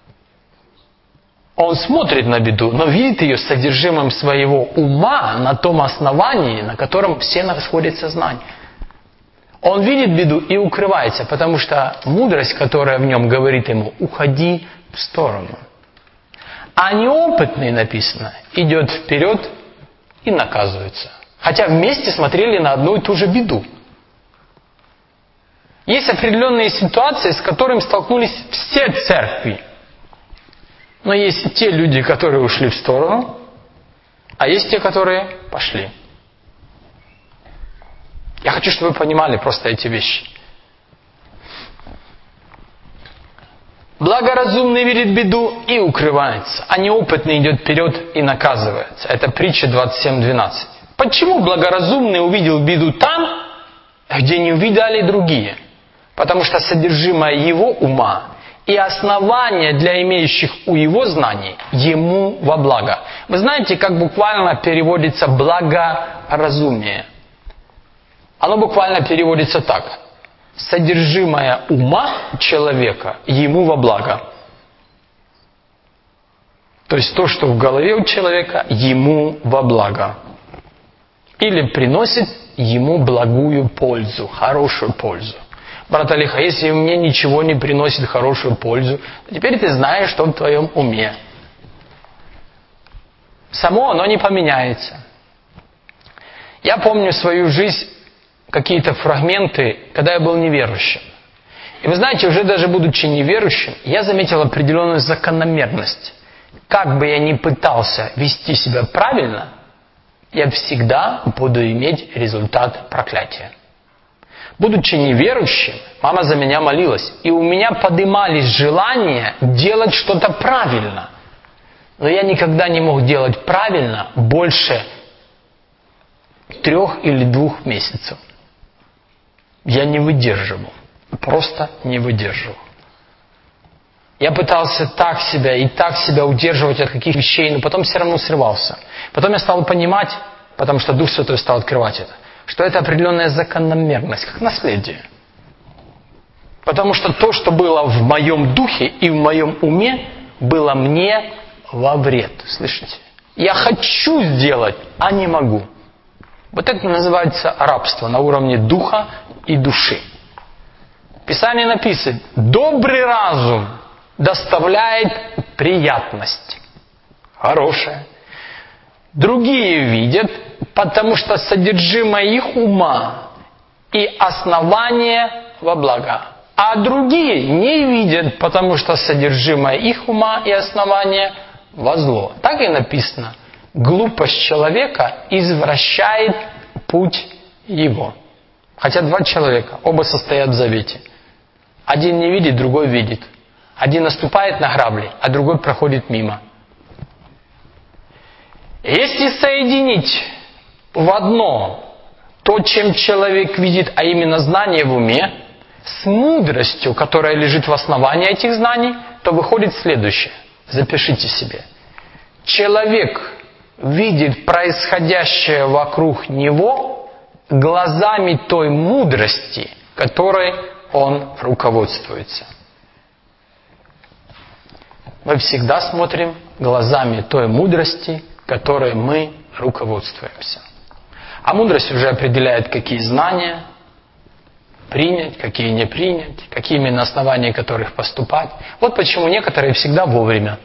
Speaker 1: Он смотрит на беду, но видит ее содержимым своего ума на том основании, на котором все расходят сознание. Он видит беду и укрывается, потому что мудрость, которая в нем говорит ему, уходи в сторону. А неопытный, написано, идет вперед и наказывается. Хотя вместе смотрели на одну и ту же беду. Есть определенные ситуации, с которыми столкнулись все церкви. Но есть те люди, которые ушли в сторону, а есть те, которые пошли. Я хочу, чтобы вы понимали просто эти вещи. Благоразумный видит беду и укрывается, а неопытный идет вперед и наказывается. Это притча 27:12. Почему благоразумный увидел беду там, где не увидали другие? Потому что содержимое его ума и основания для имеющих у его знаний ему во благо. Вы знаете, как буквально переводится благоразумие? Оно буквально переводится так. Содержимое ума человека ему во благо. То есть то, что в голове у человека, ему во благо. Или приносит ему благую пользу, хорошую пользу. Брат Алиха, если мне ничего не приносит хорошую пользу, то теперь ты знаешь, что в твоем уме. Само оно не поменяется. Я помню свою жизнь, какие-то фрагменты, когда я был неверующим. И вы знаете, уже даже будучи неверующим, я заметил определенную закономерность. Как бы я ни пытался вести себя правильно, я всегда буду иметь результат проклятия. Будучи неверующим, мама за меня молилась, и у меня поднимались желания делать что-то правильно. Но я никогда не мог делать правильно больше 3 или 2 месяцев. Я не выдерживал. Просто не выдерживал. Я пытался так себя удерживать от каких вещей, но потом все равно срывался. Потом я стал понимать, потому что Дух Святой стал открывать это, что это определенная закономерность, как наследие. Потому что то, что было в моем духе и в моем уме, было мне во вред. Слышите? Я хочу сделать, а не могу. Вот это называется рабство на уровне духа и души. В Писании написано: добрый разум доставляет приятность. Хорошее. Другие видят, потому что содержимое их ума и основание во благо. А другие не видят, потому что содержимое их ума и основание во зло. Так и написано: глупость человека извращает путь его. Хотя два человека, оба состоят в завете. Один не видит, другой видит. Один наступает на грабли, а другой проходит мимо. Если соединить в одно то, чем человек видит, а именно знание в уме, с мудростью, которая лежит в основании этих знаний, то выходит следующее. Запишите себе. Человек видит происходящее вокруг него глазами той мудрости, которой он руководствуется. Мы всегда смотрим глазами той мудрости, которой мы руководствуемся. А мудрость уже определяет, какие знания принять, какие не принять, какими на основании которых поступать. Вот почему некоторые всегда вовремя.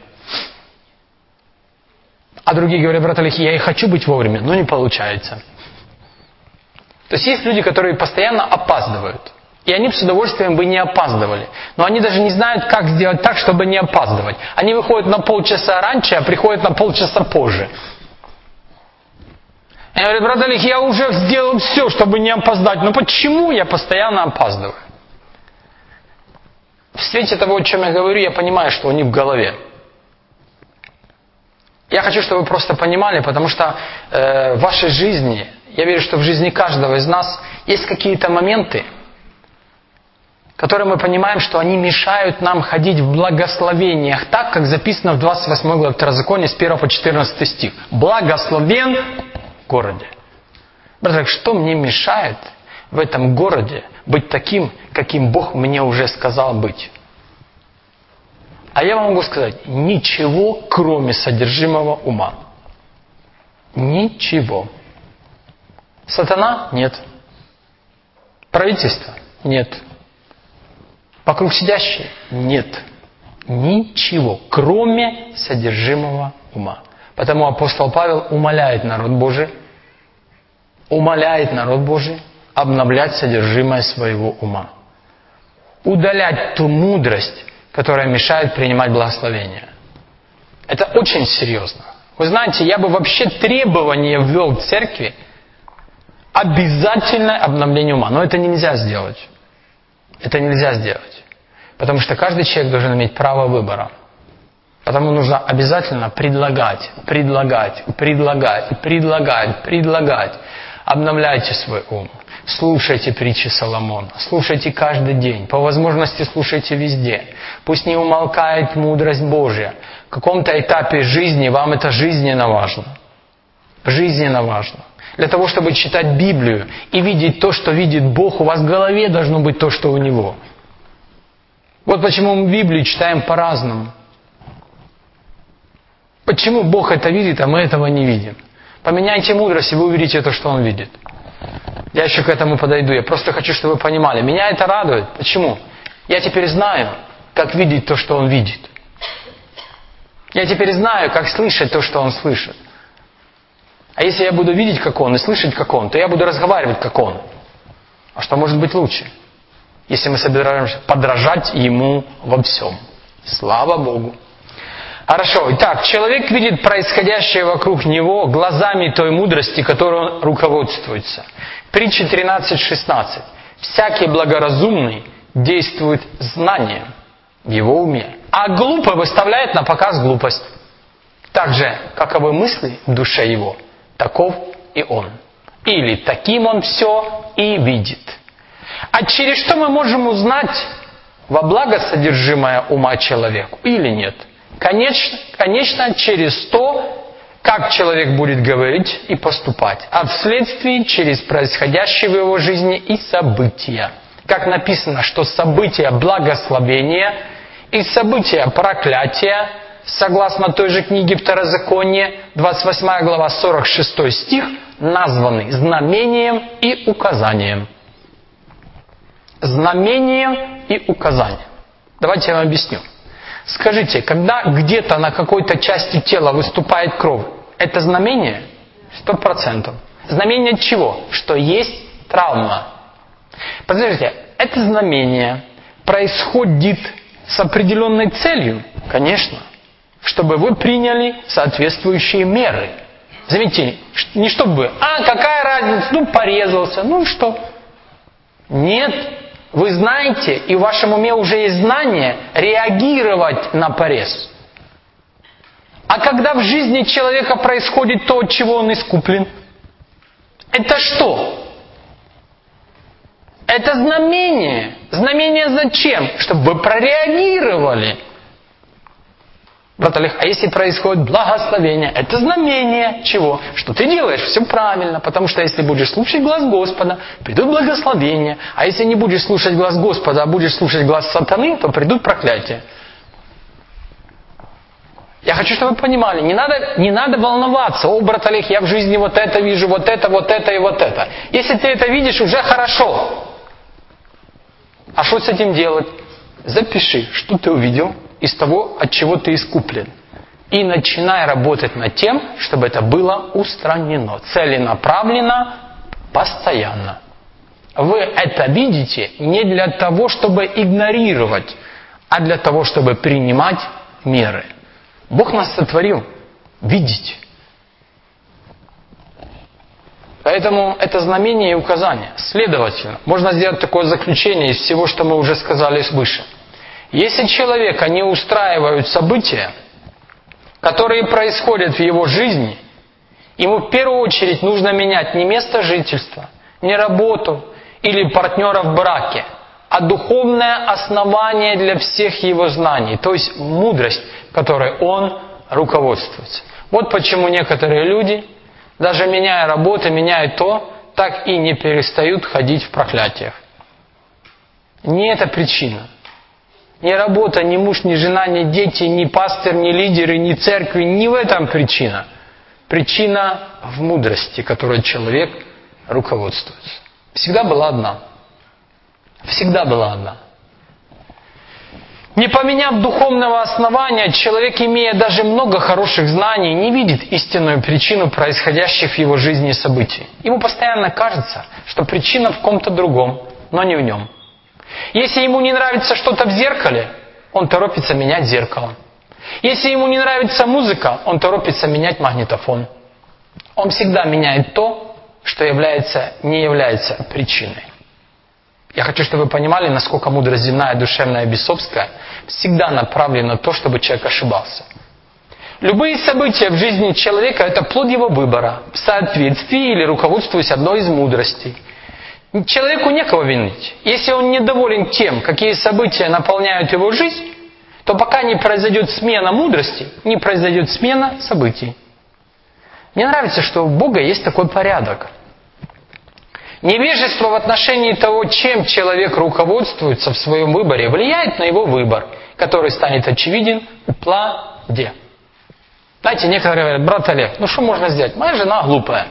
Speaker 1: А другие говорят: брат Олег, я и хочу быть вовремя, но не получается. То есть есть люди, которые постоянно опаздывают. И они бы с удовольствием бы не опаздывали. Но они даже не знают, как сделать так, чтобы не опаздывать. Они выходят на полчаса раньше, а приходят на полчаса позже. Я говорю: брат Олег, я уже сделал все, чтобы не опоздать. Но почему я постоянно опаздываю? В свете того, о чем я говорю, я понимаю, что у них в голове. Я хочу, чтобы вы просто понимали, потому что в вашей жизни, я верю, что в жизни каждого из нас есть какие-то моменты, которые мы понимаем, что они мешают нам ходить в благословениях, так, как записано в 28 главе Второзакония с 1 по 14 стих. Благословен в городе. Брат, что мне мешает в этом городе быть таким, каким Бог мне уже сказал быть? А я вам могу сказать: ничего, кроме содержимого ума. Ничего. Сатана? Нет. Правительство? Нет. Вокруг сидящие? Нет. Ничего, кроме содержимого ума. Потому апостол Павел умоляет народ Божий обновлять содержимое своего ума. Удалять ту мудрость, которая мешает принимать благословение. Это очень серьезно. Вы знаете, я бы вообще требование ввел в церкви: обязательное обновление ума. Но это нельзя сделать. Это нельзя сделать. Потому что каждый человек должен иметь право выбора. Потому нужно обязательно предлагать. Обновляйте свой ум. Слушайте притчи Соломона. Слушайте каждый день. По возможности слушайте везде. Пусть не умолкает мудрость Божья. В каком-то этапе жизни вам это жизненно важно. Жизненно важно. Для того, чтобы читать Библию и видеть то, что видит Бог, у вас в голове должно быть то, что у Него. Вот почему мы Библию читаем по-разному. Почему Бог это видит, а мы этого не видим? Поменяйте мудрость, и вы увидите то, что Он видит. Я еще к этому подойду. Я просто хочу, чтобы вы понимали. Меня это радует. Почему? Я теперь знаю, как видеть то, что Он видит. Я теперь знаю, как слышать то, что Он слышит. А если я буду видеть, как Он, и слышать, как Он, то я буду разговаривать, как Он. А что может быть лучше? Если мы собираемся подражать Ему во всем. Слава Богу. Хорошо. Итак, человек видит происходящее вокруг него глазами той мудрости, которой он руководствуется. Притча 13:16. Всякий благоразумный действует знанием в его уме, а глупый выставляет на показ глупость. Так же, каковы мысли в душе его, таков и он. Или таким он все и видит. А через что мы можем узнать, во благо содержимое ума человеку или нет? Конечно, через то, как человек будет говорить и поступать, а вследствие через происходящие в его жизни и события. Как написано, что события благословения и события проклятия согласно той же книге Второзаконие, 28 глава, 46 стих, названы знамением и указанием. Знамением и указанием. Давайте я вам объясню. Скажите, когда где-то на какой-то части тела выступает кровь, это знамение? 100%. Знамение чего? Что есть травма. Подождите, это знамение происходит с определенной целью? Конечно. Чтобы вы приняли соответствующие меры. Заметьте, не чтобы, какая разница, порезался, что? Нет. Вы знаете, и в вашем уме уже есть знание реагировать на порез. А когда в жизни человека происходит то, от чего он искуплен, это что? Это знамение. Знамение зачем? Чтобы вы прореагировали. Брат Олег, а если происходит благословение, это знамение чего? Что ты делаешь все правильно, потому что если будешь слушать глаз Господа, придут благословения. А если не будешь слушать глаз Господа, а будешь слушать глаз сатаны, то придут проклятия. Я хочу, чтобы вы понимали, не надо волноваться. Брат Олег, я в жизни вот это вижу, вот это и вот это. Если ты это видишь, уже хорошо. А что с этим делать? Запиши, что ты увидел из того, от чего ты искуплен. И начинай работать над тем, чтобы это было устранено. Целенаправленно, постоянно. Вы это видите не для того, чтобы игнорировать, а для того, чтобы принимать меры. Бог нас сотворил видеть. Поэтому это знамение и указание. Следовательно, можно сделать такое заключение из всего, что мы уже сказали выше. Если человека не устраивают события, которые происходят в его жизни, ему в первую очередь нужно менять не место жительства, не работу или партнера в браке, а духовное основание для всех его знаний, то есть мудрость, которой он руководствуется. Вот почему некоторые люди, даже меняя работу, меняя то, так и не перестают ходить в проклятиях. Не это причина. Ни работа, ни муж, ни жена, ни дети, ни пастор, ни лидеры, ни церкви. Не в этом причина. Причина в мудрости, которой человек руководствуется. Всегда была одна. Всегда была одна. Не поменяв духовного основания, человек, имея даже много хороших знаний, не видит истинную причину происходящих в его жизни событий. Ему постоянно кажется, что причина в ком-то другом, но не в нем. Если ему не нравится что-то в зеркале, он торопится менять зеркало. Если ему не нравится музыка, он торопится менять магнитофон. Он всегда меняет то, что не является причиной. Я хочу, чтобы вы понимали, насколько мудрость земная, душевная и бесовская всегда направлена на то, чтобы человек ошибался. Любые события в жизни человека – это плод его выбора, в соответствии или руководствуясь одной из мудростей. Человеку некого винить. Если он недоволен тем, какие события наполняют его жизнь, то пока не произойдет смена мудрости, не произойдет смена событий. Мне нравится, что у Бога есть такой порядок. Невежество в отношении того, чем человек руководствуется в своем выборе, влияет на его выбор, который станет очевиден в плоде. Знаете, некоторые говорят: брат Олег, что можно сделать? Моя жена глупая.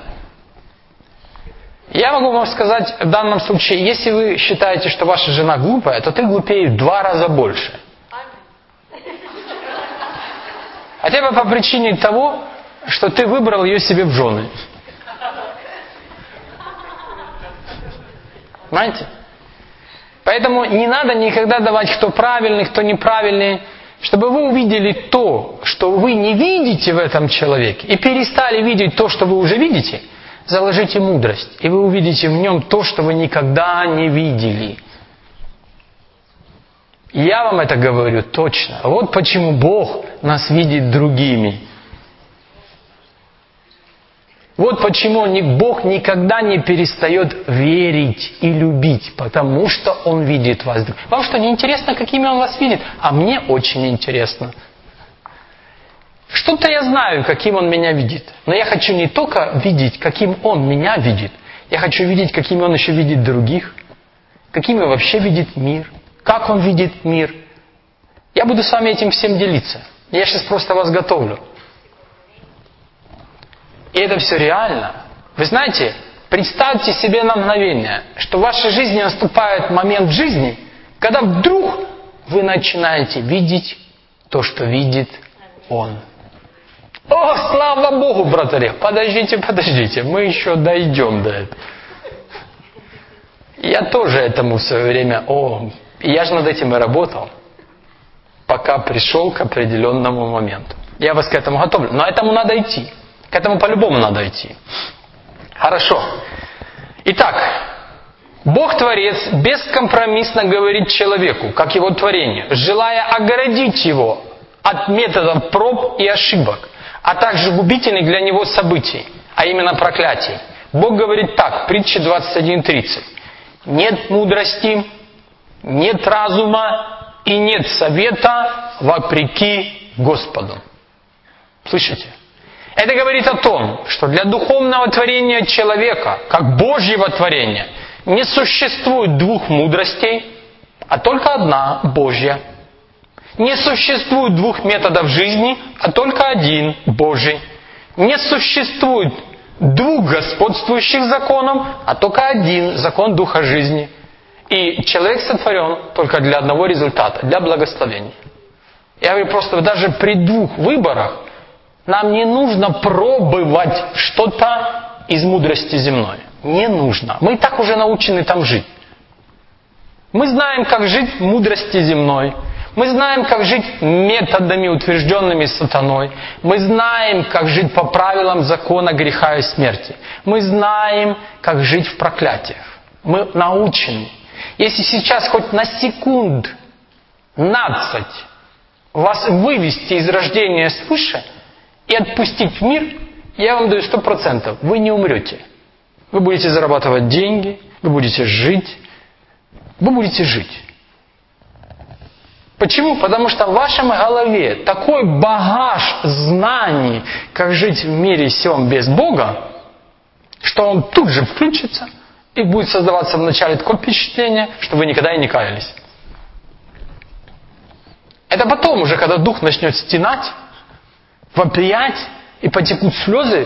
Speaker 1: Я могу вам сказать в данном случае, если вы считаете, что ваша жена глупая, то ты глупее в 2 раза больше. Хотя бы по причине того, что ты выбрал ее себе в жены. Понимаете? Поэтому не надо никогда давать, кто правильный, кто неправильный, чтобы вы увидели то, что вы не видите в этом человеке, и перестали видеть то, что вы уже видите. Заложите мудрость, и вы увидите в нем то, что вы никогда не видели. Я вам это говорю точно. Вот почему Бог нас видит другими. Вот почему Бог никогда не перестает верить и любить, потому что Он видит вас. Вам что, не интересно, какими Он вас видит? А мне очень интересно. Что-то я знаю, каким Он меня видит. Но я хочу не только видеть, каким Он меня видит. Я хочу видеть, какими Он еще видит других. Какими вообще видит мир. Как Он видит мир. Я буду с вами этим всем делиться. Я сейчас просто вас готовлю. И это все реально. Вы знаете, представьте себе на мгновение, что в вашей жизни наступает момент жизни, когда вдруг вы начинаете видеть то, что видит Он. О, слава Богу, брат Олег, подождите, мы еще дойдем до этого. Я тоже этому в свое время, я же над этим и работал, пока пришел к определенному моменту. Я вас к этому готовлю, но этому надо идти. К этому по-любому надо идти. Хорошо. Итак, Бог-творец бескомпромиссно говорит человеку, как его творению, желая оградить его от методов проб и ошибок, а также губительных для него событий, а именно проклятий. Бог говорит так, притча 21:30. Нет мудрости, нет разума и нет совета вопреки Господу. Слышите? Это говорит о том, что для духовного творения человека, как Божьего творения, не существует двух мудростей, а только одна Божья. Не существует двух методов жизни, а только один Божий. Не существует двух господствующих законов, а только один закон Духа жизни. И человек сотворен только для одного результата, для благословения. Я говорю, просто даже при двух выборах нам не нужно пробовать что-то из мудрости земной. Не нужно. Мы и так уже научены там жить. Мы знаем, как жить в мудрости земной. Мы знаем, как жить методами, утвержденными сатаной. Мы знаем, как жить по правилам закона греха и смерти. Мы знаем, как жить в проклятиях. Мы научены. Если сейчас хоть на секунд 15 вас вывести из рождения свыше и отпустить в мир, я вам даю 100%. Вы не умрете. Вы будете зарабатывать деньги, вы будете жить. Вы будете жить. Почему? Потому что в вашем голове такой багаж знаний, как жить в мире сем без Бога, что он тут же включится и будет создаваться вначале такое впечатление, что вы никогда и не каялись. Это потом уже, когда дух начнет стенать, вопиять и потекут слезы,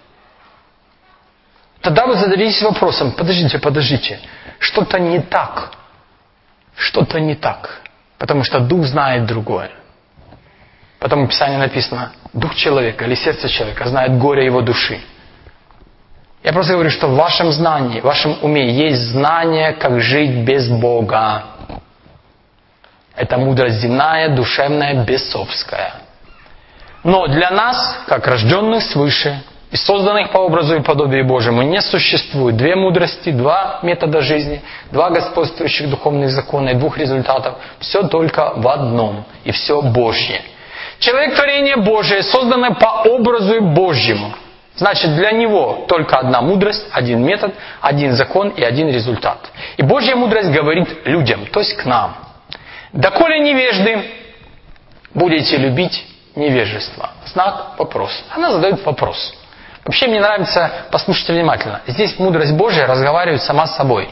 Speaker 1: тогда вы зададитесь вопросом, подождите, что-то не так. Что-то не так. Потому что дух знает другое. Потому в Писании написано, дух человека или сердце человека знает горе его души. Я просто говорю, что в вашем знании, в вашем уме есть знание, как жить без Бога. Это мудрость земная, душевная, бесовская. Но для нас, как рожденных свыше, и созданных по образу и подобию Божьему, не существует две мудрости, два метода жизни, два господствующих духовных закона и двух результатов. Все только в одном. И все Божье. Человек творение Божие, созданное по образу Божьему. Значит, для него только одна мудрость, один метод, один закон и один результат. И Божья мудрость говорит людям, то есть к нам. «Доколе невежды будете любить невежество». Знак вопрос. Она задает вопрос. Вообще мне нравится, послушайте внимательно, здесь мудрость Божия разговаривает сама с собой.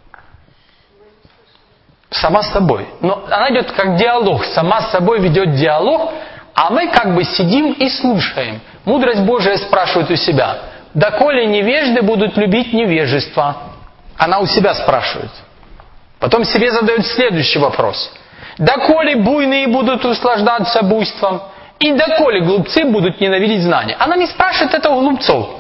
Speaker 1: Сама с собой. Но она идет как диалог, сама с собой ведет диалог, а мы как бы сидим и слушаем. Мудрость Божия спрашивает у себя, доколе невежды будут любить невежество? Она у себя спрашивает. Потом себе задает следующий вопрос. Доколе буйные будут услаждаться буйством? И доколе глупцы будут ненавидеть знания? Она не спрашивает это у глупцов.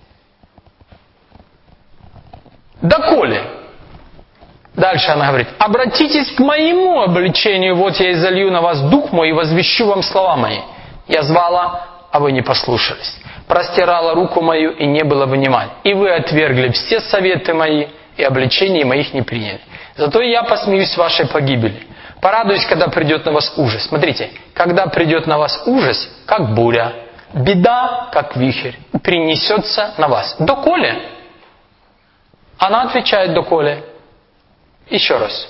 Speaker 1: Доколе? Дальше она говорит, обратитесь к моему обличению, вот я изолью на вас дух мой и возвещу вам слова мои. Я звала, а вы не послушались. Простирала руку мою, и не было внимания. И вы отвергли все советы мои, и обличения моих не приняли. Зато и я посмеюсь вашей погибели. Порадуюсь, когда придет на вас ужас. Смотрите, когда придет на вас ужас, как буря, беда, как вихрь, принесется на вас. Доколе? Она отвечает, доколе. Еще раз.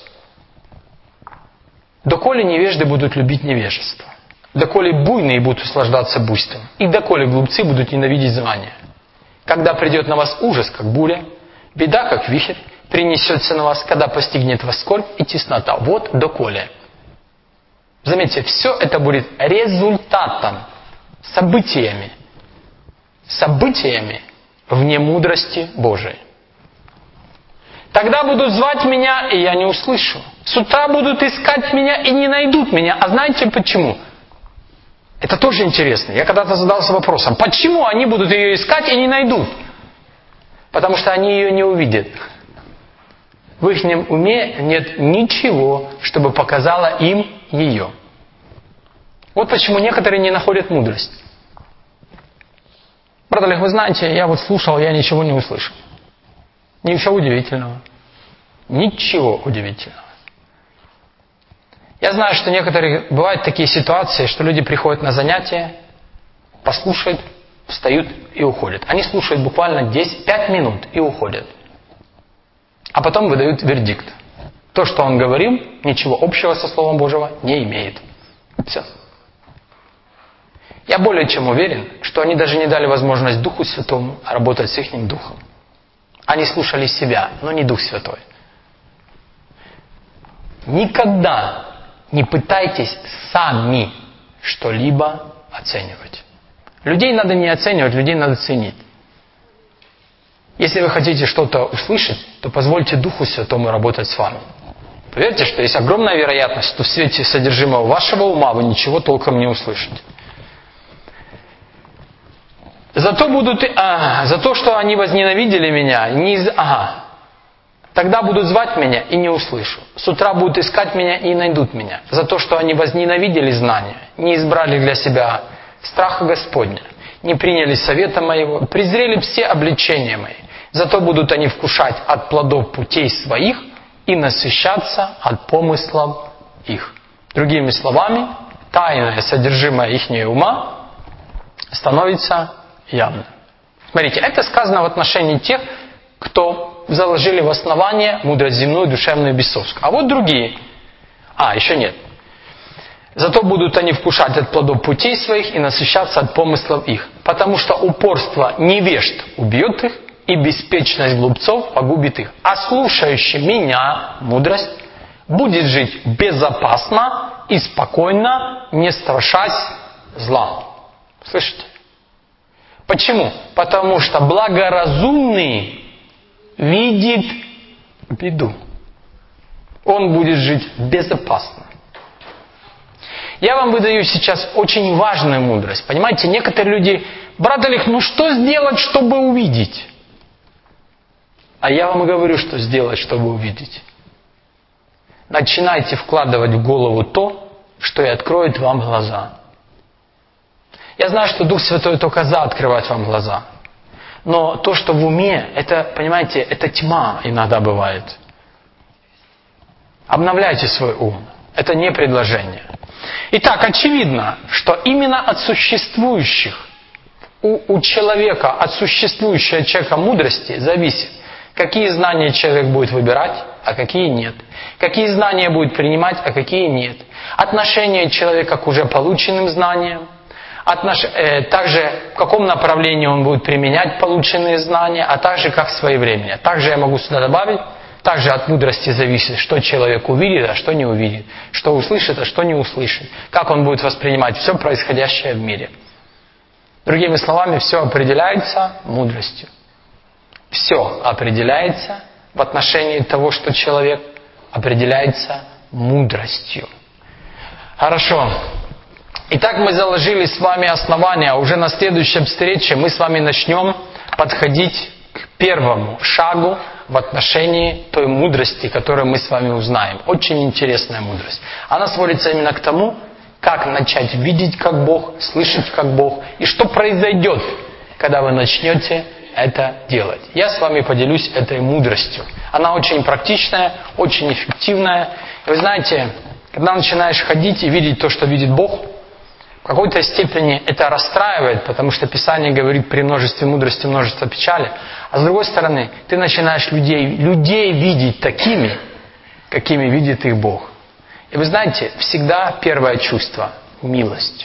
Speaker 1: Доколе невежды будут любить невежество. Доколе буйные будут услаждаться буйством. И доколе глупцы будут ненавидеть знания. Когда придет на вас ужас, как буря, беда, как вихрь, принесется на вас, когда постигнет вас скорбь и теснота. Вот доколе. Заметьте, все это будет результатом, событиями вне мудрости Божией. Тогда будут звать меня, и я не услышу. С утра будут искать меня, и не найдут меня. А знаете почему? Это тоже интересно. Я когда-то задался вопросом, почему они будут ее искать и не найдут? Потому что они ее не увидят. В их уме нет ничего, чтобы показало им ее. Вот почему некоторые не находят мудрость. Брат Олег, вы знаете, я вот слушал, я ничего не услышал. Ничего удивительного. Ничего удивительного. Я знаю, что некоторые бывают такие ситуации, что люди приходят на занятия, послушают, встают и уходят. Они слушают буквально 5 минут и уходят. А потом выдают вердикт. То, что он говорил, ничего общего со Словом Божьим не имеет. Все. Я более чем уверен, что они даже не дали возможность Духу Святому работать с их духом. Они слушали себя, но не Дух Святой. Никогда не пытайтесь сами что-либо оценивать. Людей надо не оценивать, людей надо ценить. Если вы хотите что-то услышать, то позвольте Духу Святому работать с вами. Поверьте, что есть огромная вероятность, что в свете содержимого вашего ума вы ничего толком не услышите. За то, что они возненавидели меня, тогда будут звать меня и не услышу. С утра будут искать меня и найдут меня. За то, что они возненавидели знания, не избрали для себя страха Господня, не приняли совета моего, презрели все обличения мои. Зато будут они вкушать от плодов путей своих и насыщаться от помыслов их. Другими словами, тайное содержимое ихнего ума становится явным. Смотрите, это сказано в отношении тех, кто заложили в основание мудрость земную, душевную и бесовскую. А вот другие. Еще нет. Зато будут они вкушать от плодов путей своих и насыщаться от помыслов их. Потому что упорство невежд убьет их, и беспечность глупцов погубит их. А слушающий меня, мудрость, будет жить безопасно и спокойно, не страшась зла. Слышите? Почему? Потому что благоразумный видит беду. Он будет жить безопасно. Я вам выдаю сейчас очень важную мудрость. Понимаете, некоторые люди, брат Олег, что сделать, чтобы увидеть? А я вам говорю, что сделать, чтобы увидеть. Начинайте вкладывать в голову то, что и откроет вам глаза. Я знаю, что Дух Святой только за открывать вам глаза. Но то, что в уме, это, понимаете, это тьма иногда бывает. Обновляйте свой ум. Это не предложение. Итак, очевидно, что именно от существующих у человека, от существующего человека мудрости зависит, какие знания человек будет выбирать, а какие нет. Какие знания будет принимать, а какие нет. Отношение человека к уже полученным знаниям. Также в каком направлении он будет применять полученные знания, а также как своевременно. Также я могу сюда добавить, также от мудрости зависит, что человек увидит, а что не увидит. Что услышит, а что не услышит. Как он будет воспринимать все происходящее в мире. Другими словами, все определяется мудростью. Все определяется в отношении того, что человек определяется мудростью. Хорошо. Итак, мы заложили с вами основания, а уже на следующей встрече мы с вами начнем подходить к первому шагу в отношении той мудрости, которую мы с вами узнаем. Очень интересная мудрость. Она сводится именно к тому, как начать видеть как Бог, слышать как Бог, и что произойдет, когда вы начнете это делать. Я с вами поделюсь этой мудростью. Она очень практичная, очень эффективная. И вы знаете, когда начинаешь ходить и видеть то, что видит Бог, в какой-то степени это расстраивает, потому что Писание говорит при множестве мудрости множество печали. А с другой стороны, ты начинаешь людей видеть такими, какими видит их Бог. И вы знаете, всегда первое чувство – милость.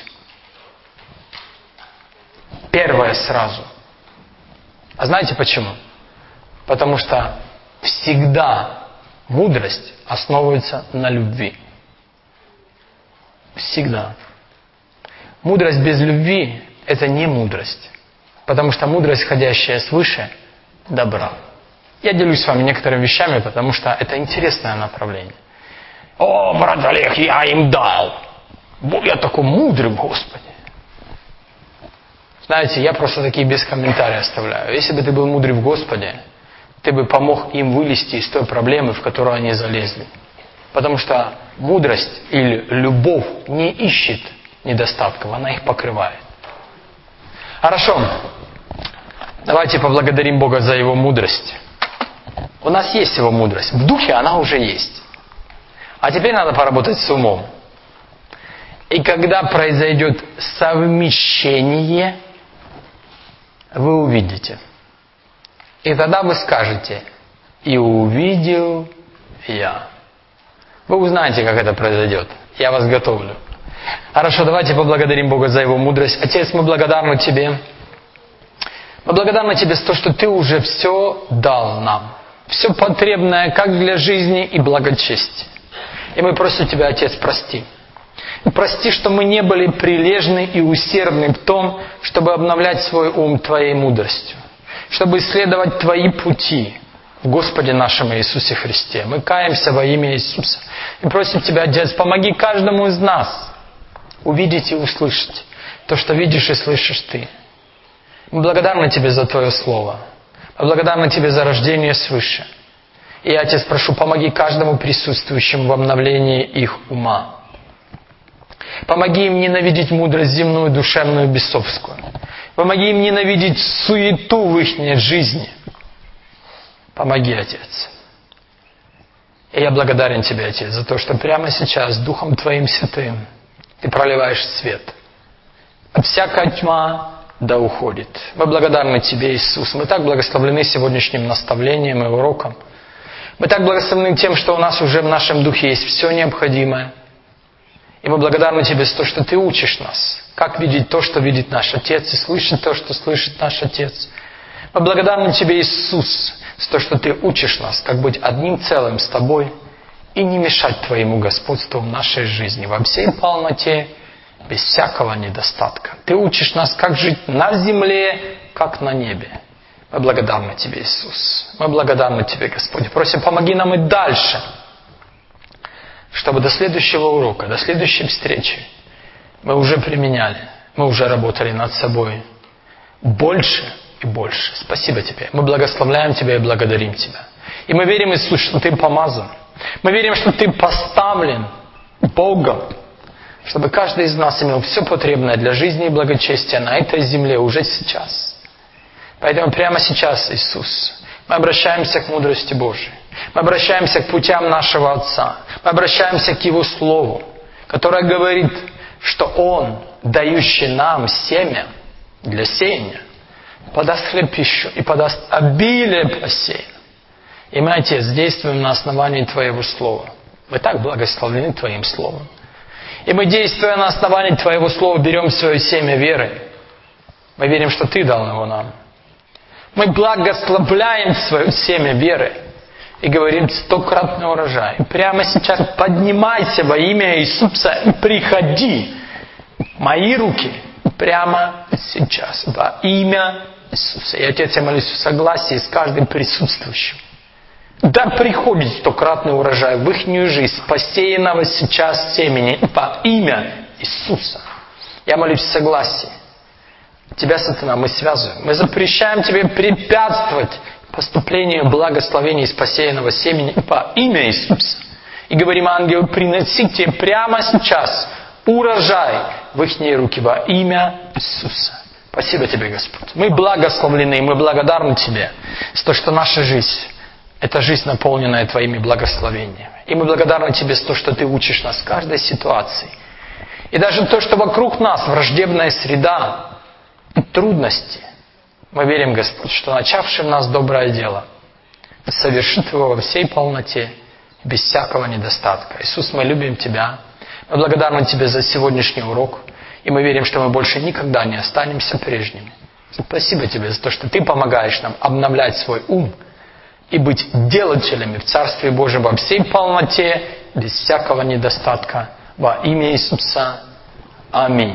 Speaker 1: Первое сразу. А знаете почему? Потому что всегда мудрость основывается на любви. Всегда. Мудрость без любви – это не мудрость. Потому что мудрость, ходящая свыше, добра. Я делюсь с вами некоторыми вещами, потому что это интересное направление. О, брат Олег, я им дал. Я такой мудрый, Господи. Знаете, я просто такие без комментариев оставляю. Если бы ты был мудрый в Господе, ты бы помог им вылезти из той проблемы, в которую они залезли. Потому что мудрость или любовь не ищет недостатков, она их покрывает. Хорошо. Давайте поблагодарим Бога за Его мудрость. У нас есть Его мудрость. В духе она уже есть. А теперь надо поработать с умом. И когда произойдет совмещение, вы увидите. И тогда вы скажете: «И увидел я». Вы узнаете, как это произойдет. Я вас готовлю. Хорошо, давайте поблагодарим Бога за Его мудрость. Отец, мы благодарны Тебе. Мы благодарны Тебе за то, что Ты уже все дал нам. Все потребное как для жизни и благочестия. И мы просим Тебя, Отец, прости. Прости, что мы не были прилежны и усердны в том, чтобы обновлять свой ум Твоей мудростью. Чтобы исследовать Твои пути в Господе нашем Иисусе Христе. Мы каемся во имя Иисуса. И просим Тебя, Отец, помоги каждому из нас увидеть и услышать то, что видишь и слышишь Ты. Мы благодарны Тебе за Твое Слово. Мы благодарны Тебе за рождение свыше. И, Отец, прошу, помоги каждому присутствующему в обновлении их ума. Помоги им ненавидеть мудрость земную, душевную, бесовскую. Помоги им ненавидеть суету в их жизни. Помоги, Отец. И я благодарен Тебе, Отец, за то, что прямо сейчас Духом Твоим Святым Ты проливаешь свет. А всякая тьма да уходит. Мы благодарны Тебе, Иисус. Мы так благословлены сегодняшним наставлением и уроком. Мы так благословлены тем, что у нас уже в нашем духе есть все необходимое. И мы благодарны Тебе за то, что Ты учишь нас, как видеть то, что видит наш Отец, и слышать то, что слышит наш Отец. Мы благодарны Тебе, Иисус, за то, что Ты учишь нас, как быть одним целым с Тобой и не мешать Твоему господству в нашей жизни, во всей полноте, без всякого недостатка. Ты учишь нас, как жить на земле, как на небе. Мы благодарны Тебе, Иисус. Мы благодарны Тебе, Господь. Просим, помоги нам и дальше, чтобы до следующего урока, до следующей встречи мы уже применяли, мы уже работали над собой больше и больше. Спасибо Тебе. Мы благословляем Тебя и благодарим Тебя. И мы верим, Иисус, что Ты помазан. Мы верим, что Ты поставлен Богом, чтобы каждый из нас имел все потребное для жизни и благочестия на этой земле уже сейчас. Поэтому прямо сейчас, Иисус, мы обращаемся к мудрости Божией. Мы обращаемся к путям нашего Отца. Мы обращаемся к Его Слову, которое говорит, что Он, дающий нам семя для сеяния, подаст хлеб пищу и подаст обилие посеян. И мы, Отец, действуем на основании Твоего Слова. Мы так благословлены Твоим Словом. И мы, действуя на основании Твоего Слова, берем свое семя веры. Мы верим, что Ты дал его нам. Мы благословляем свое семя веры и говорим 100-кратный урожай. И прямо сейчас поднимайся во имя Иисуса и приходи в мои руки прямо сейчас во имя Иисуса. И, Отец, я молюсь в согласии с каждым присутствующим. Да приходит 100-кратный урожай в ихнюю жизнь, посеянного сейчас семени во имя Иисуса. Я молюсь в согласии. Тебя, сатана, мы связываем. Мы запрещаем тебе препятствовать поступлению благословения из посеянного семени во имя Иисуса. И говорим, ангел, приносите прямо сейчас урожай в ихние руки во имя Иисуса. Спасибо тебе, Господь. Мы благословлены, мы благодарны тебе за то, что наша жизнь – это жизнь, наполненная Твоими благословениями. И мы благодарны Тебе за то, что Ты учишь нас в каждой ситуации. И даже то, что вокруг нас враждебная среда и трудности. Мы верим, Господь, что начавший в нас доброе дело совершит его во всей полноте, без всякого недостатка. Иисус, мы любим Тебя. Мы благодарны Тебе за сегодняшний урок. И мы верим, что мы больше никогда не останемся прежними. Спасибо Тебе за то, что Ты помогаешь нам обновлять свой ум и быть делателями в Царстве Божьем во всей полноте, без всякого недостатка. Во имя Иисуса. Аминь.